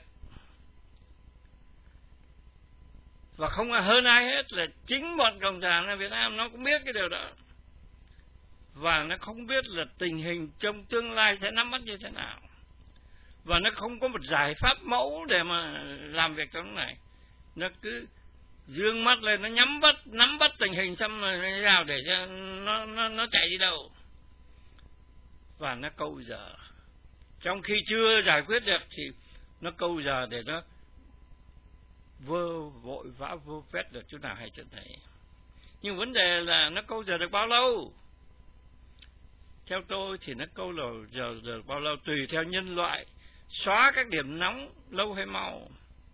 S2: Và không hơn ai hết là chính bọn Cộng sản ở Việt Nam nó cũng biết cái điều đó, và nó không biết là tình hình trong tương lai sẽ nắm bắt như thế nào, và nó không có một giải pháp mẫu để mà làm việc trong này. Nó cứ dương mắt lên, nó nhắm bắt nắm bắt tình hình xem là thế nào để cho nó nó nó chạy đi đâu, và nó câu giờ. Trong khi chưa giải quyết được thì nó câu giờ để nó vơ vội vã vơ vét được chỗ nào hay chỗ này. Nhưng vấn đề là nó câu giờ được bao lâu? Theo tôi thì nó câu giờ, giờ được bao lâu tùy theo nhân loại xóa các điểm nóng lâu hay mau.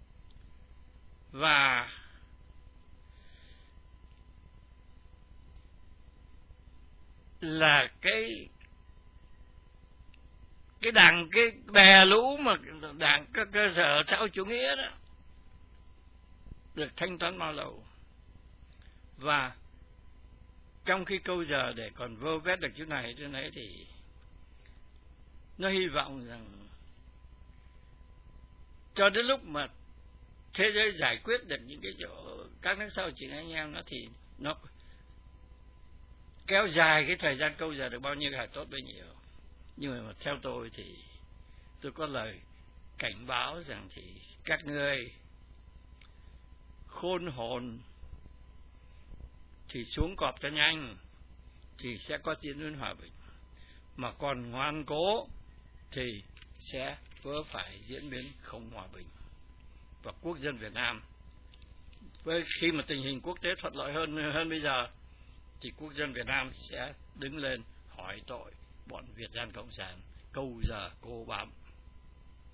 S2: Và là cái cái đảng, cái bè lũ mà đảng các cơ sở xã hội chủ nghĩa đó được thanh toán bao lâu. Và trong khi câu giờ để còn vơ vét được chỗ này chỗ này thì nó hy vọng rằng cho đến lúc mà thế giới giải quyết được những cái chỗ các nước xã hội chủ nghĩa anh em nó thì nó kéo dài cái thời gian câu giờ được bao nhiêu càng tốt bấy nhiêu. Nhưng mà theo tôi thì tôi có lời cảnh báo rằng thì các ngươi khôn hồn thì xuống cọp cho nhanh thì sẽ có diễn biến hòa bình, mà còn ngoan cố thì sẽ vớ phải diễn biến không hòa bình. Và quốc dân Việt Nam với khi mà tình hình quốc tế thuận lợi hơn hơn bây giờ thì quốc dân Việt Nam sẽ đứng lên hỏi tội bọn Việt Dân Cộng sản câu giờ cô bám